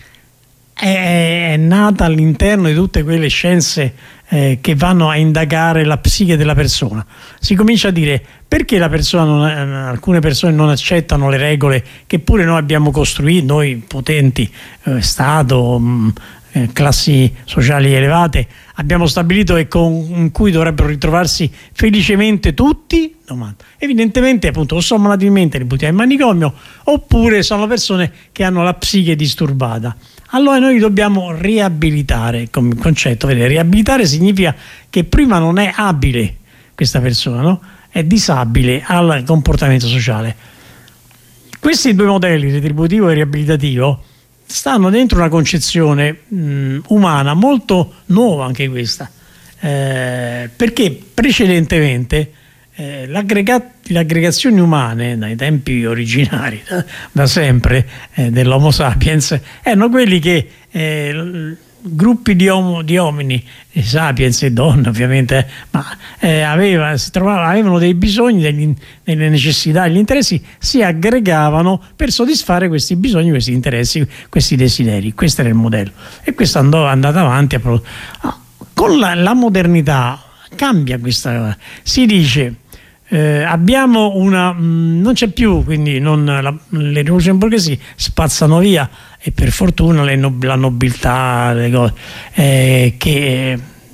è, è nata all'interno di tutte quelle scienze eh, che vanno a indagare la psiche della persona. Si comincia a dire perché la persona non, alcune persone non accettano le regole che pure noi abbiamo costruito, noi potenti, eh, Stato, mh, eh, classi sociali elevate, abbiamo stabilito e con in cui dovrebbero ritrovarsi felicemente tutti. Domanda. Evidentemente appunto o sono malati di mente, li buttiamo in manicomio, oppure sono persone che hanno la psiche disturbata. Allora noi dobbiamo riabilitare come concetto. Vedete, riabilitare significa che prima non è abile questa persona, no? È disabile al comportamento sociale. Questi due modelli, retributivo e riabilitativo, stanno dentro una concezione mh, umana molto nuova, anche questa, eh, perché precedentemente eh, l'aggrega- le aggregazioni umane dai tempi originari, da, da sempre, eh, dell'Homo sapiens, erano quelli che eh, gruppi di, homo, di uomini, eh, sapiens e donne ovviamente, eh, ma eh, aveva, si trovava, avevano dei bisogni, degli, delle necessità, gli interessi, si aggregavano per soddisfare questi bisogni, questi interessi, questi desideri. Questo era il modello, e questo andò, è andato avanti a pro... ah, con la, la modernità cambia questa, si dice eh, abbiamo una mh, non c'è più, quindi non, la, le rivoluzioni borghesi spazzano via, e per fortuna le no, la nobiltà, le cose eh, che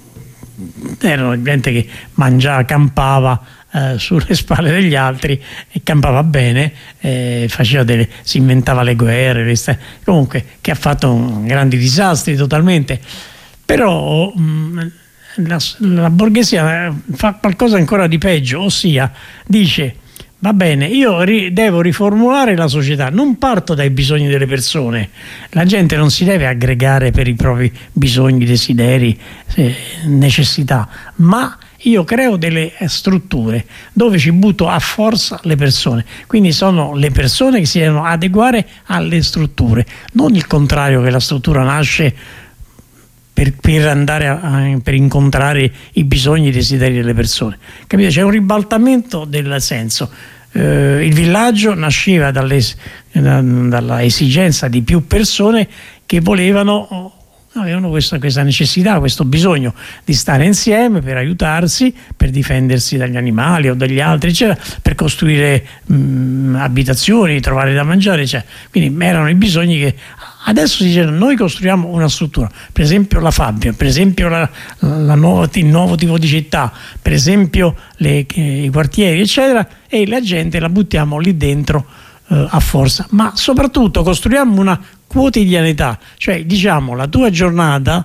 erano gente che mangiava, campava eh, sulle spalle degli altri e campava bene, eh, faceva delle, si inventava le guerre, le st- comunque che ha fatto un, grandi disastri totalmente. Però mh, la, la borghesia fa qualcosa ancora di peggio, ossia dice: va bene, io ri- devo riformulare la società, non parto dai bisogni delle persone, la gente non si deve aggregare per i propri bisogni, desideri, eh, necessità, ma io creo delle strutture dove ci butto a forza le persone, quindi sono le persone che si devono adeguare alle strutture, non il contrario, che la struttura nasce Per, per andare a, a, per incontrare i bisogni e i desideri delle persone. Capite? C'è un ribaltamento del senso. Eh, il villaggio nasceva dalle, da, dalla esigenza di più persone che volevano, avevano questa, questa necessità, questo bisogno di stare insieme per aiutarsi, per difendersi dagli animali o dagli altri, eccetera, per costruire mh, abitazioni, trovare da mangiare, eccetera. Quindi erano i bisogni che adesso si dice: noi costruiamo una struttura, per esempio la fabbrica, per esempio la, la nuova, il nuovo tipo di città, per esempio le, i quartieri, eccetera, e la gente la buttiamo lì dentro eh, a forza. Ma soprattutto costruiamo una quotidianità, cioè diciamo la tua giornata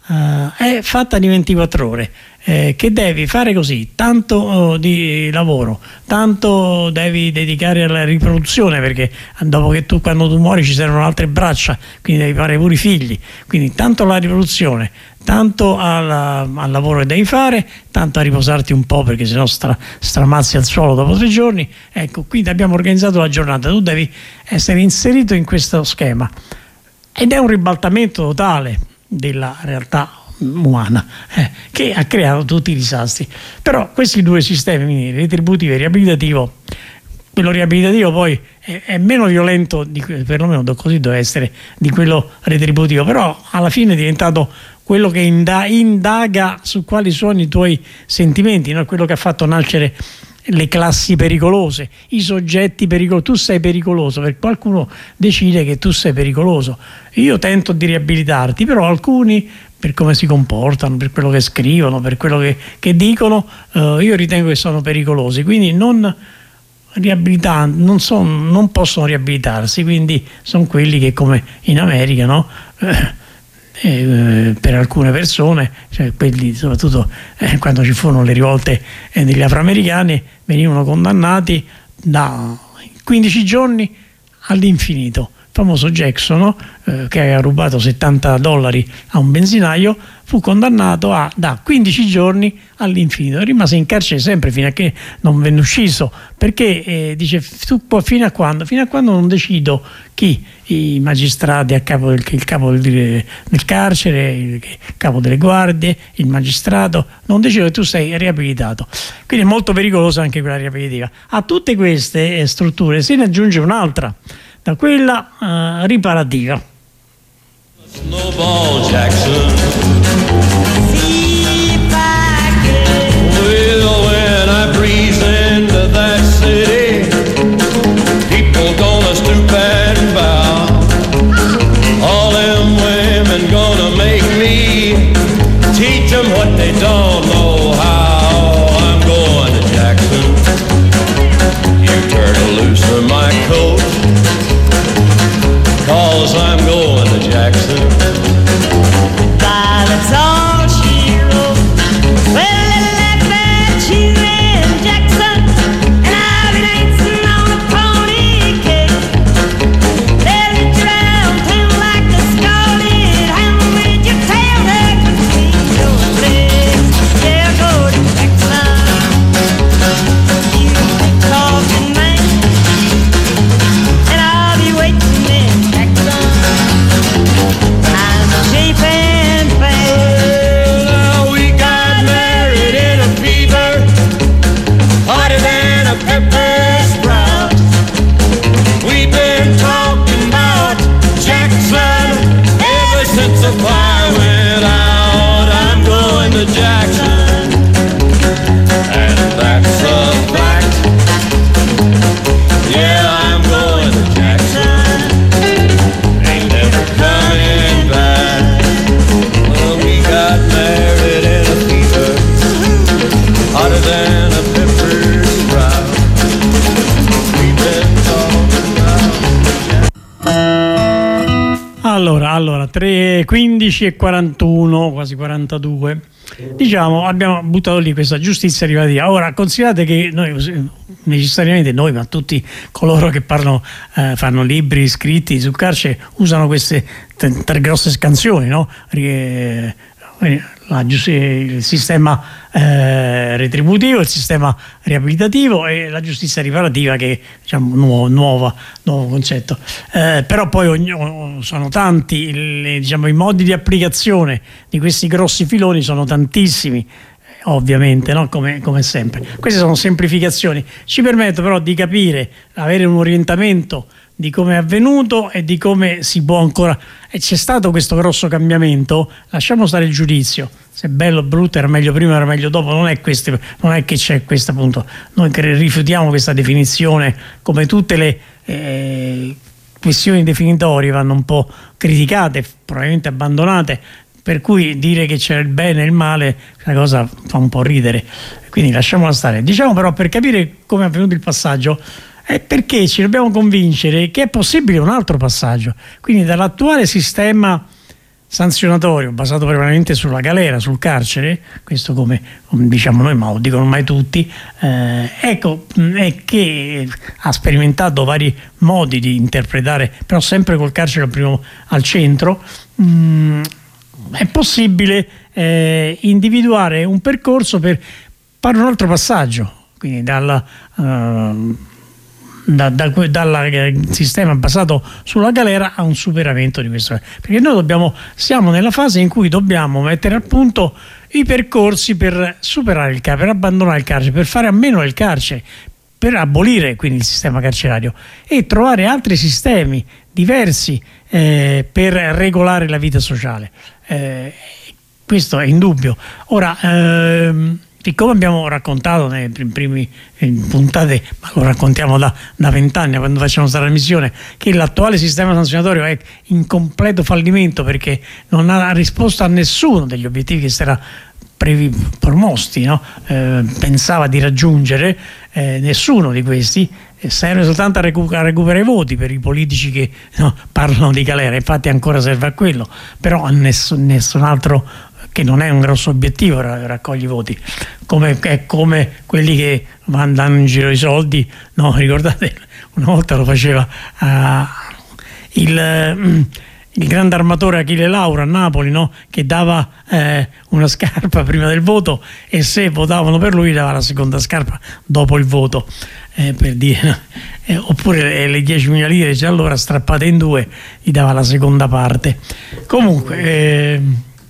uh, è fatta di ventiquattro ore, eh, che devi fare così, tanto uh, di lavoro, tanto devi dedicare alla riproduzione, perché dopo che tu, quando tu muori, ci servono altre braccia, quindi devi fare pure i figli, quindi tanto la riproduzione, tanto al, al lavoro che devi fare, tanto a riposarti un po', perché sennò stra, stramazzi al suolo dopo tre giorni. Ecco, quindi abbiamo organizzato la giornata, tu devi essere inserito in questo schema ed è un ribaltamento totale della realtà umana, eh, che ha creato tutti i disastri. Però questi due sistemi, retributivo e riabilitativo, quello riabilitativo poi è, è meno violento, di, perlomeno così deve essere, di quello retributivo, però alla fine è diventato quello che indaga su quali sono i tuoi sentimenti, no? Quello che ha fatto nascere le classi pericolose, i soggetti pericolosi. Tu sei pericoloso perché qualcuno decide che tu sei pericoloso. Io tento di riabilitarti, però alcuni, per come si comportano, per quello che scrivono, per quello che, che dicono, eh, io ritengo che sono pericolosi, quindi non riabilitando, non, son, non possono riabilitarsi, quindi sono quelli che, come in America, no? Eh, Eh, per alcune persone, cioè quelli soprattutto eh, quando ci furono le rivolte eh, degli afroamericani, venivano condannati da quindici giorni all'infinito. Il famoso Jackson, no? eh, che aveva rubato settanta dollari a un benzinaio, fu condannato a da quindici giorni all'infinito, rimase in carcere sempre fino a che non venne uscito, perché eh, dice tu, fino a quando? Fino a quando non decido chi, i magistrati a capo del, il capo del, del carcere, il capo delle guardie, il magistrato, non decido che tu sei riabilitato. Quindi è molto pericolosa anche quella riabilitativa. A tutte queste eh, strutture se ne aggiunge un'altra, da quella uh, riparativa. Snowball Jackson. Well, when I breeze into that city, people gonna stoop and bow. All them women gonna make me teach them what they don't know how. I'm going to Jackson. You turn loose from my coat, 'cause I'm going to Jackson. That's all she wrote. Well, let that you in Jackson, and I'll be dancing on a pony cake. They'll hit you downtown like a scalded ham with your tail tucked between your legs. Yeah, go to Jackson. You be talking, man, and I'll be waiting in Jackson. I'm cheap and fair. Well, we got married in a fever, hotter than a pepper sprout. We've been talking about Jackson ever since the fire went out. I'm going to Jackson, and that's a fact. Yeah, I'm going to Jackson, ain't never coming back. Well, we got married in a fever, hotter than a pepper sprout. We've been talking about. Allora, allora tre, quindici e quarantuno, quasi quarantadue. Diciamo, abbiamo buttato lì questa giustizia rivativa. Ora, considerate che noi, necessariamente noi, ma tutti coloro che parlano, eh, fanno libri scritti sul carcere, usano queste tre, tre grosse scansioni, no? Eh, la, il sistema eh, retributivo, il sistema riabilitativo e la giustizia riparativa, che diciamo nuovo, nuova, nuovo concetto. Eh, però poi ogni, sono tanti, le, diciamo, i modi di applicazione di questi grossi filoni sono tantissimi, ovviamente, no? come, come sempre. Queste sono semplificazioni, ci permettono però di capire, avere un orientamento di come è avvenuto e di come si può ancora. E c'è stato questo grosso cambiamento, lasciamo stare il giudizio, se è bello o brutto, era meglio prima, era meglio dopo, non è, questo, non è che c'è questo appunto. Noi rifiutiamo questa definizione, come tutte le eh, questioni definitorie vanno un po' criticate, probabilmente abbandonate, per cui dire che c'è il bene e il male, la cosa fa un po' ridere, quindi lasciamola stare. Diciamo però, per capire come è avvenuto il passaggio, è perché ci dobbiamo convincere che è possibile un altro passaggio, quindi dall'attuale sistema sanzionatorio basato prevalentemente sulla galera, sul carcere, questo come diciamo noi, ma lo dicono mai tutti, eh, ecco, è che ha sperimentato vari modi di interpretare, però sempre col carcere al, primo, al centro, mh, è possibile eh, individuare un percorso per fare un altro passaggio, quindi dalla... Uh, Da, da, dal sistema basato sulla galera a un superamento di questo, perché noi dobbiamo, siamo nella fase in cui dobbiamo mettere a punto i percorsi per superare il carcere, per abbandonare il carcere, per fare a meno del carcere, per abolire quindi il sistema carcerario e trovare altri sistemi diversi eh, per regolare la vita sociale. Eh, questo è indubbio. Ora ehm, siccome abbiamo raccontato nelle prime puntate, ma lo raccontiamo da vent'anni quando facciamo questa trasmissione, che l'attuale sistema sanzionatorio è in completo fallimento perché non ha risposto a nessuno degli obiettivi che si era previ, promosti, no? eh, pensava di raggiungere, eh, nessuno di questi eh, serve soltanto a, recu- a recuperare i voti per i politici che no, parlano di galera, infatti ancora serve a quello, però a nessun, nessun altro, che non è un grosso obiettivo, raccogli voti, come, è come quelli che vanno in giro i soldi, no, ricordate, una volta lo faceva uh, il, il grande armatore Achille Lauro a Napoli, no? Che dava eh, una scarpa prima del voto e se votavano per lui dava la seconda scarpa dopo il voto, eh, per dire, eh, oppure le diecimila lire già allora strappate in due gli dava la seconda parte. Comunque eh,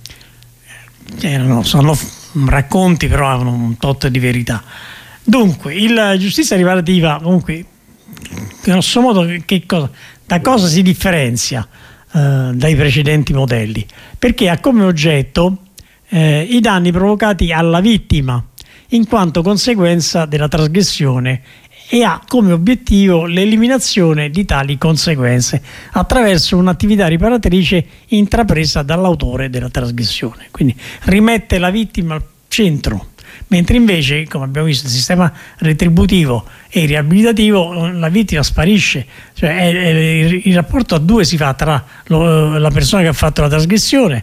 erano, sono racconti, però avevano un tot di verità. Dunque, la giustizia riparativa, comunque, grosso modo, che cosa, da cosa si differenzia eh, dai precedenti modelli? Perché ha come oggetto eh, i danni provocati alla vittima, in quanto conseguenza della trasgressione, e ha come obiettivo l'eliminazione di tali conseguenze attraverso un'attività riparatrice intrapresa dall'autore della trasgressione. Quindi rimette la vittima al centro, mentre invece, come abbiamo visto, il sistema retributivo e riabilitativo, la vittima sparisce, cioè è, è, il rapporto a due si fa tra lo, la persona che ha fatto la trasgressione,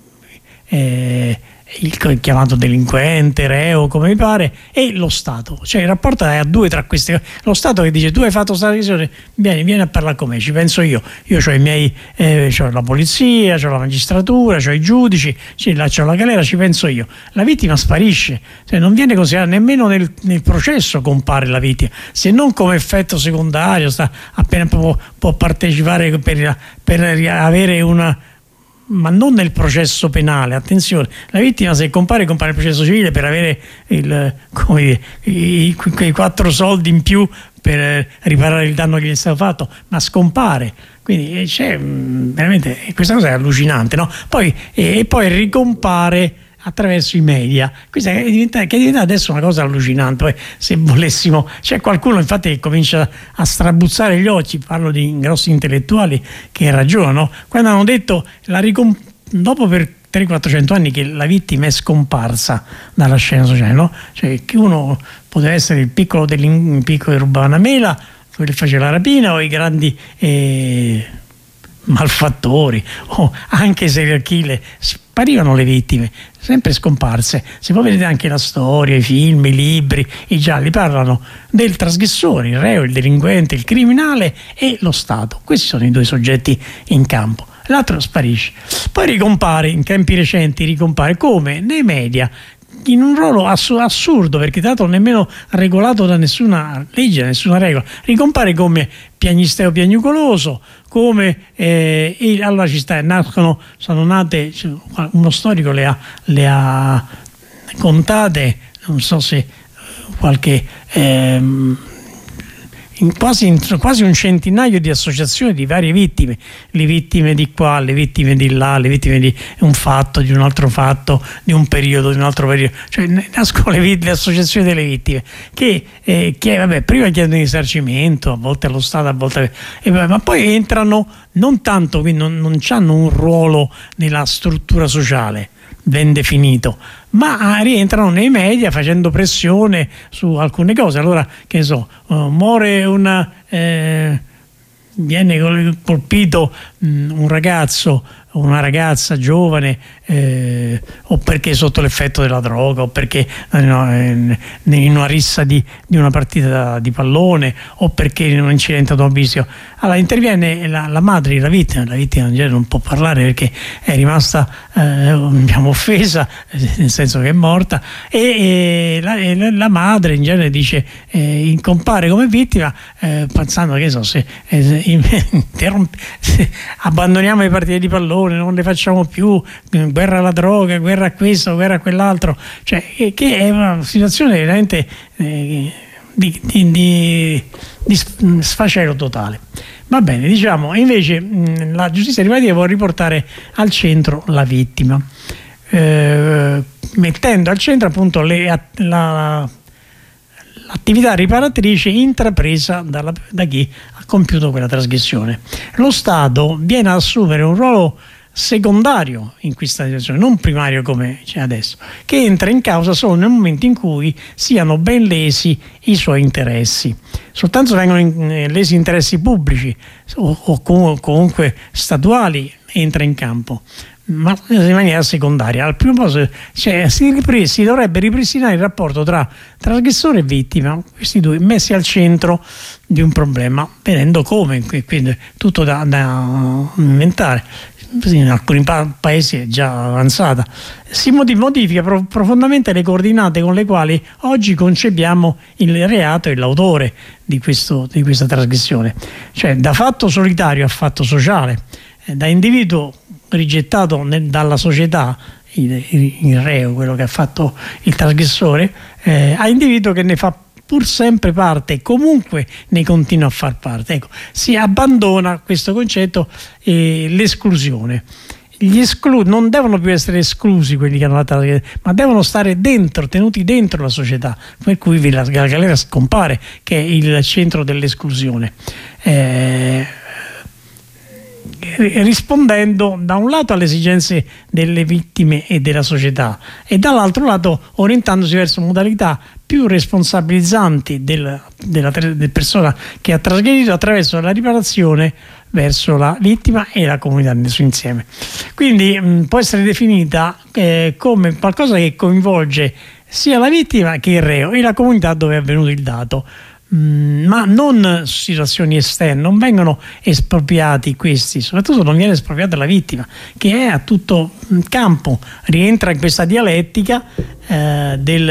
eh, il chiamato delinquente, reo, come mi pare, e lo Stato, cioè il rapporto è a due tra queste, lo Stato che dice tu hai fatto questa decisione, vieni, vieni a parlare con me, ci penso io, io ho i miei, eh, c'ho la polizia, c'ho la magistratura, c'ho i giudici, c'ho la galera, ci penso io. La vittima sparisce, cioè non viene considerata nemmeno nel, nel processo, compare la vittima, se non come effetto secondario, sta appena può, può partecipare per, per avere una, ma non nel processo penale, attenzione, la vittima se compare compare nel processo civile per avere il, come dire, i, quei quattro soldi in più per riparare il danno che gli è stato fatto, ma scompare, quindi c'è veramente, questa cosa è allucinante, no? Poi, e, e poi ricompare attraverso i media, questa è diventata, che è diventata adesso una cosa allucinante. Poi se volessimo, c'è qualcuno infatti che comincia a strabuzzare gli occhi, parlo di grossi intellettuali che ragionano, quando hanno detto la ricomp- dopo per trecento quattrocento anni che la vittima è scomparsa dalla scena sociale, no? Cioè che uno poteva essere il piccolo, il piccolo che rubava una mela, quello che faceva la rapina, o i grandi eh, malfattori, o anche serial killer, sparivano le vittime, sempre scomparse. Se poi vedete anche la storia, i film, i libri, i gialli parlano del trasgressore, il reo, il delinquente, il criminale e lo Stato. Questi sono i due soggetti in campo. L'altro sparisce. Poi ricompare, in tempi recenti ricompare come? Nei media, in un ruolo ass- assurdo, perché tra l'altro nemmeno regolato da nessuna legge, da nessuna regola. Ricompare come piagnisteo piagnucoloso, come eh, e allora ci sta, nascono, sono nate, uno storico le ha, le ha contate, non so se qualche ehm, in quasi, in quasi un centinaio di associazioni di varie vittime, le vittime di qua, le vittime di là, le vittime di un fatto, di un altro fatto, di un periodo, di un altro periodo, cioè nascono le, le associazioni delle vittime che, eh, che vabbè, prima chiedono risarcimento, a volte allo Stato, a volte eh, ma poi entrano non tanto, quindi non, non hanno un ruolo nella struttura sociale ben definito, ma rientrano nei media facendo pressione su alcune cose. Allora, che ne so, uh, muore una eh, viene colpito mh, un ragazzo o una ragazza giovane eh, o perché sotto l'effetto della droga o perché eh, no, eh, in una rissa di, di una partita di pallone o perché in un incidente automobilistico. Allora interviene la, la madre, la vittima, la vittima in genere non può parlare perché è rimasta eh, diciamo, offesa, nel senso che è morta, e, e, la, e la madre in genere dice eh, compare come vittima eh, pensando che so se, eh, se abbandoniamo le partite di pallone, non le facciamo più, guerra alla droga, guerra a questo, guerra a quell'altro, cioè che è una situazione veramente eh, di, di, di, di sfacelo totale. Va bene, diciamo, invece mh, la giustizia riparativa vuole riportare al centro la vittima, eh, mettendo al centro appunto le, la, l'attività riparatrice intrapresa dalla, da chi ha compiuto quella trasgressione. Lo Stato viene ad assumere un ruolo secondario in questa situazione, non primario come c'è adesso, che entra in causa solo nel momento in cui siano ben lesi i suoi interessi. Soltanto se vengono in, lesi interessi pubblici o, o comunque statuali entra in campo, ma in maniera secondaria. Al primo posto cioè, si, ripre- si dovrebbe ripristinare il rapporto tra trasgressore e vittima, questi due messi al centro di un problema, vedendo come, quindi tutto da, da inventare. In alcuni pa- paesi è già avanzata. Si modifica pro- profondamente le coordinate con le quali oggi concepiamo il reato e l'autore di, questo, di questa trasgressione, cioè da fatto solitario a fatto sociale, eh, da individuo rigettato nel, dalla società, il, il, il reo, quello che ha fatto il trasgressore, eh, a individuo che ne fa pur sempre parte e comunque ne continua a far parte. Ecco, si abbandona questo concetto e l'esclusione. Gli esclu- non devono più essere esclusi quelli che hanno la trasgressione, ma devono stare dentro, tenuti dentro la società, per cui la, la galera scompare, che è il centro dell'esclusione. Eh, rispondendo da un lato alle esigenze delle vittime e della società e dall'altro lato orientandosi verso modalità più responsabilizzanti del, della, della persona che ha trasgredito attraverso la riparazione verso la vittima e la comunità nel suo insieme. Quindi mh, può essere definita eh, come qualcosa che coinvolge sia la vittima che il reo e la comunità dove è avvenuto il dato. Ma non situazioni esterne, non vengono espropriati questi, soprattutto non viene espropriata la vittima, che è a tutto campo, rientra in questa dialettica eh, del,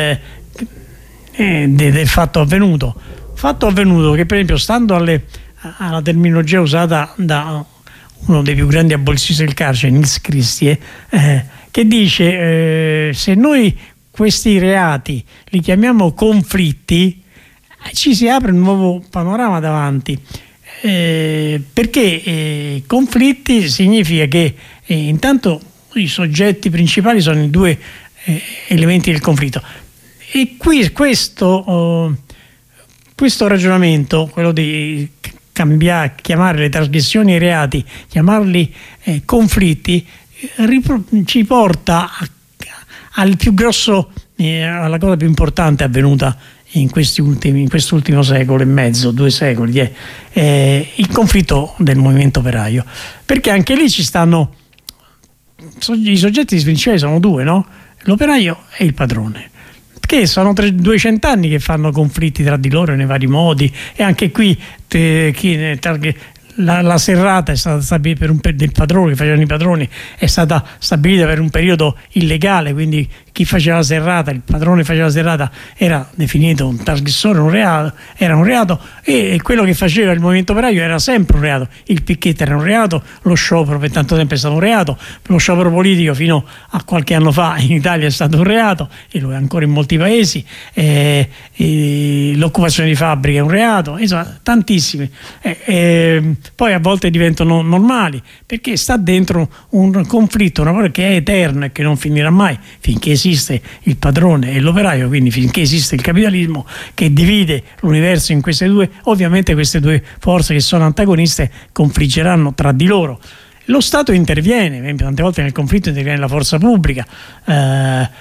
eh, de, del fatto avvenuto. Fatto avvenuto che, per esempio, stando alle, alla terminologia usata da uno dei più grandi abolizionisti del carcere, Nils Christie, eh, che dice eh, se noi questi reati li chiamiamo conflitti, ci si apre un nuovo panorama davanti, eh, perché eh, conflitti significa che eh, intanto i soggetti principali sono i due eh, elementi del conflitto e qui questo, oh, questo ragionamento, quello di cambiare, chiamare le trasgressioni e i reati, chiamarli eh, conflitti, ripro- ci porta a, al più grosso, eh, alla cosa più importante avvenuta in questi ultimi, in quest'ultimo secolo e mezzo, due secoli, eh, eh, il conflitto del movimento operaio, perché anche lì ci stanno i soggetti principali, sono due, no? L'operaio e il padrone, che sono duecento anni che fanno conflitti tra di loro nei vari modi, e anche qui te, chi, la, la serrata è stata stabilita per un del padrone, che facevano i padroni, è stata stabilita per un periodo illegale, quindi chi faceva la serrata, il padrone faceva la serrata, era definito un trasgressore, un reato, era un reato, e quello che faceva il movimento operaio era sempre un reato. Il picchetto era un reato, lo sciopero per tanto tempo è stato un reato, lo sciopero politico fino a qualche anno fa in Italia è stato un reato e lo è ancora in molti paesi, e, e l'occupazione di fabbriche è un reato, insomma tantissimi, e, e, poi a volte diventano normali perché sta dentro un conflitto, una cosa che è eterna e che non finirà mai finché esiste il padrone e l'operaio, quindi finché esiste il capitalismo che divide l'universo in queste due. Ovviamente queste due forze che sono antagoniste confliggeranno tra di loro. Lo Stato interviene, per esempio tante volte nel conflitto interviene la forza pubblica, eh,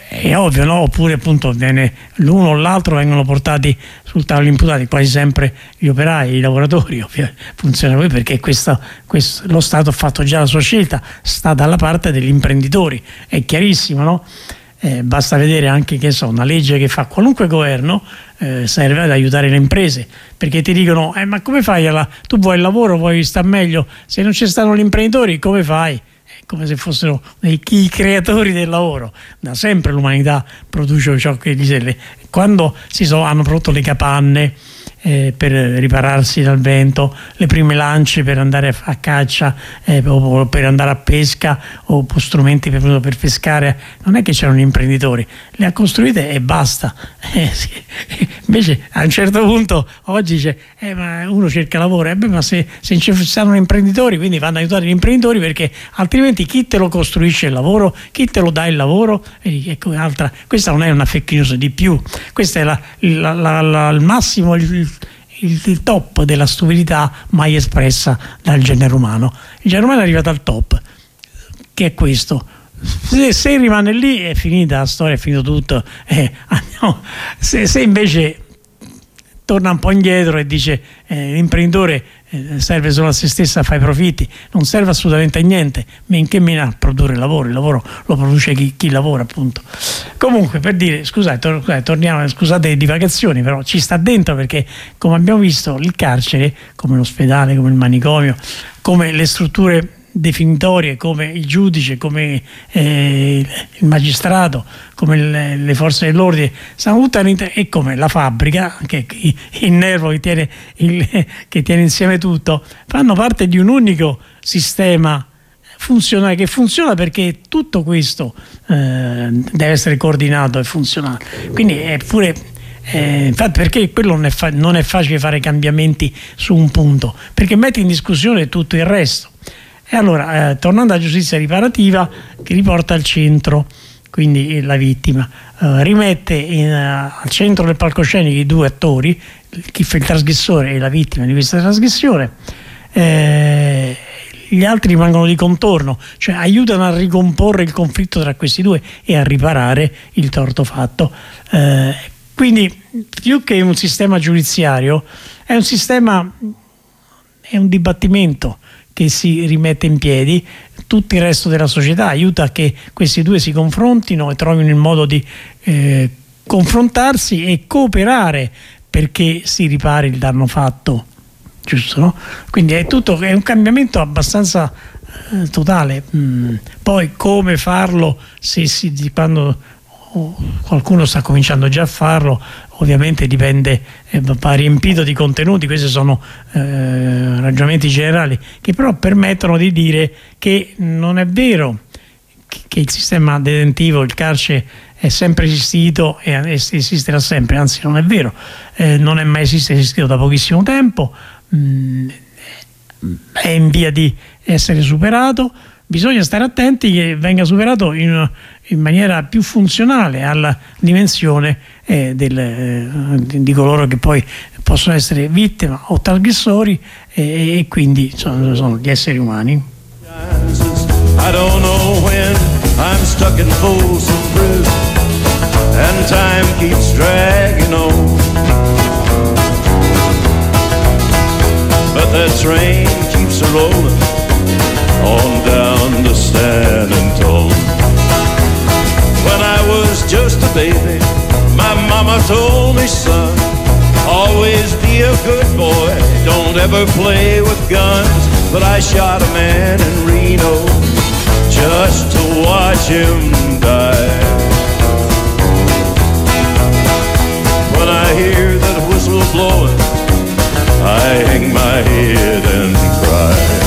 è ovvio, no? Oppure appunto viene l'uno o l'altro vengono portati sul tavolo imputati, quasi sempre gli operai, i lavoratori, ovvio, funziona così perché questo, questo, lo Stato ha fatto già la sua scelta, sta dalla parte degli imprenditori, è chiarissimo, no? Eh, basta vedere anche che so, una legge che fa qualunque governo eh, serve ad aiutare le imprese, perché ti dicono eh, ma come fai alla... tu vuoi il lavoro, vuoi sta meglio, se non ci stanno gli imprenditori come fai? Come se fossero i, i creatori del lavoro. Da sempre l'umanità produce ciò che gli serve. Quando si so, hanno prodotto le capanne eh, per ripararsi dal vento, le prime lance per andare a caccia eh, o per andare a pesca o strumenti per, per pescare, non è che c'erano gli imprenditori, le ha costruite e basta. Eh, sì. Invece a un certo punto oggi dice eh, ma uno cerca lavoro, eh, beh, ma se, se non ci stanno imprenditori, quindi vanno a aiutare gli imprenditori, perché altrimenti chi te lo costruisce il lavoro, chi te lo dà il lavoro? E, ecco, altra, questa non è una fake news di più, questa è la, la, la, la, il massimo, il, il, il top della stupidità mai espressa dal genere umano. Il genere umano è arrivato al top, che è questo. Se, se rimane lì è finita la storia, è finito tutto. Eh, no. se, se invece torna un po' indietro e dice eh, l'imprenditore eh, serve solo a se stesso a fare i profitti, non serve assolutamente a niente, men che meno a produrre lavoro, il lavoro lo produce chi, chi lavora, appunto. Comunque, per dire, scusate, tor- torniamo, scusate le divagazioni, però ci sta dentro, perché come abbiamo visto il carcere, come l'ospedale, come il manicomio, come le strutture definitorie, come il giudice, come eh, il magistrato, come le, le forze dell'ordine, sono tutte all'interno, e come la fabbrica, che è il nervo che tiene, il, che tiene insieme tutto, fanno parte di un unico sistema funzionale, che funziona perché tutto questo eh, deve essere coordinato e funzionale. Quindi è pure Eh, infatti, perché quello non è, fa- non è facile fare cambiamenti su un punto, perché mette in discussione tutto il resto. E allora, eh, tornando alla giustizia riparativa, che riporta al centro quindi la vittima, eh, rimette in, uh, al centro del palcoscenico i due attori, chi fa il trasgressore e la vittima di questa trasgressione. Eh, gli altri rimangono di contorno, cioè aiutano a ricomporre il conflitto tra questi due e a riparare il torto fatto. Eh, quindi, più che un sistema giudiziario, è un sistema, è un dibattimento che si rimette in piedi. Tutto il resto della società aiuta a che questi due si confrontino e trovino il modo di eh, confrontarsi e cooperare perché si ripari il danno fatto, giusto, no? Quindi è tutto, è un cambiamento abbastanza eh, totale. Mm. Poi come farlo, se si quando oh, qualcuno sta cominciando già a farlo, ovviamente dipende, eh, va riempito di contenuti. Questi sono eh, ragionamenti generali che però permettono di dire che non è vero che, che il sistema detentivo, il carcere è sempre esistito e esisterà sempre, anzi non è vero, eh, non è mai esistito, è esistito da pochissimo tempo, mh, è in via di essere superato. Bisogna stare attenti che venga superato in, in maniera più funzionale alla dimensione eh, del, eh, di coloro che poi possono essere vittime o trasgressori, eh, e quindi sono, sono gli esseri umani. I don't know when I'm stuck in Folsom Prison and time keeps dragging on, but that train keeps a rolling on down to San Antone. When I was just a baby, my mama told me, son, always be a good boy, don't ever play with guns. But I shot a man in Reno just to watch him die. When I hear that whistle blowing, I hang my head and cry.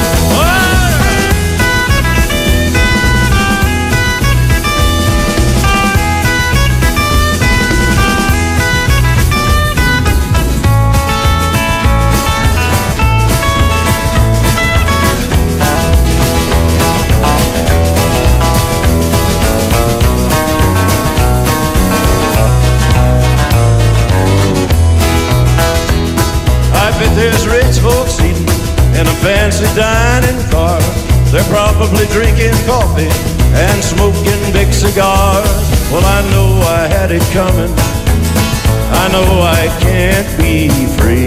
There's rich folks eating in a fancy dining car. They're probably drinking coffee and smoking big cigars. Well, I know I had it coming. I know I can't be free.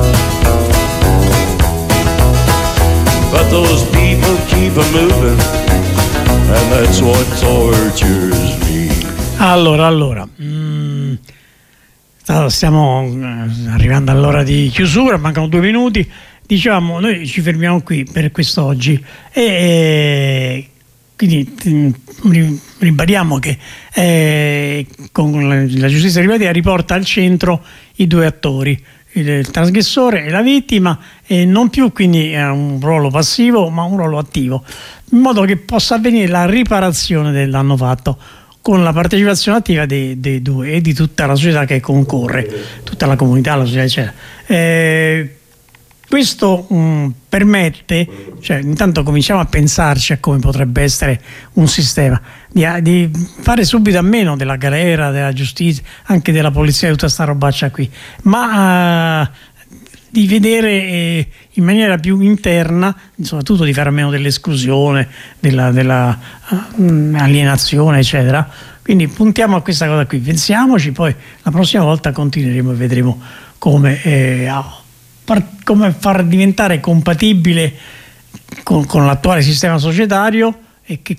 But those people keep a moving, and that's what tortures me. Allora, allora, mm, stiamo arrivando all'ora di chiusura, mancano due minuti. Diciamo, noi ci fermiamo qui per quest'oggi e quindi ribadiamo che eh, con la, la giustizia ribadita riporta al centro i due attori, il trasgressore e la vittima, e non più quindi è un ruolo passivo ma un ruolo attivo, in modo che possa avvenire la riparazione del danno fatto con la partecipazione attiva dei, dei due e di tutta la società che concorre, tutta la comunità, la società eccetera. Eh, Questo um, permette, cioè intanto cominciamo a pensarci a come potrebbe essere un sistema, di, di fare subito a meno della galera, della giustizia, anche della polizia, tutta sta robaccia qui, ma uh, di vedere eh, in maniera più interna, soprattutto di fare a meno dell'esclusione, della, della uh, alienazione, eccetera. Quindi puntiamo a questa cosa qui, pensiamoci, poi la prossima volta continueremo e vedremo come... Eh, come far diventare compatibile con, con l'attuale sistema societario e che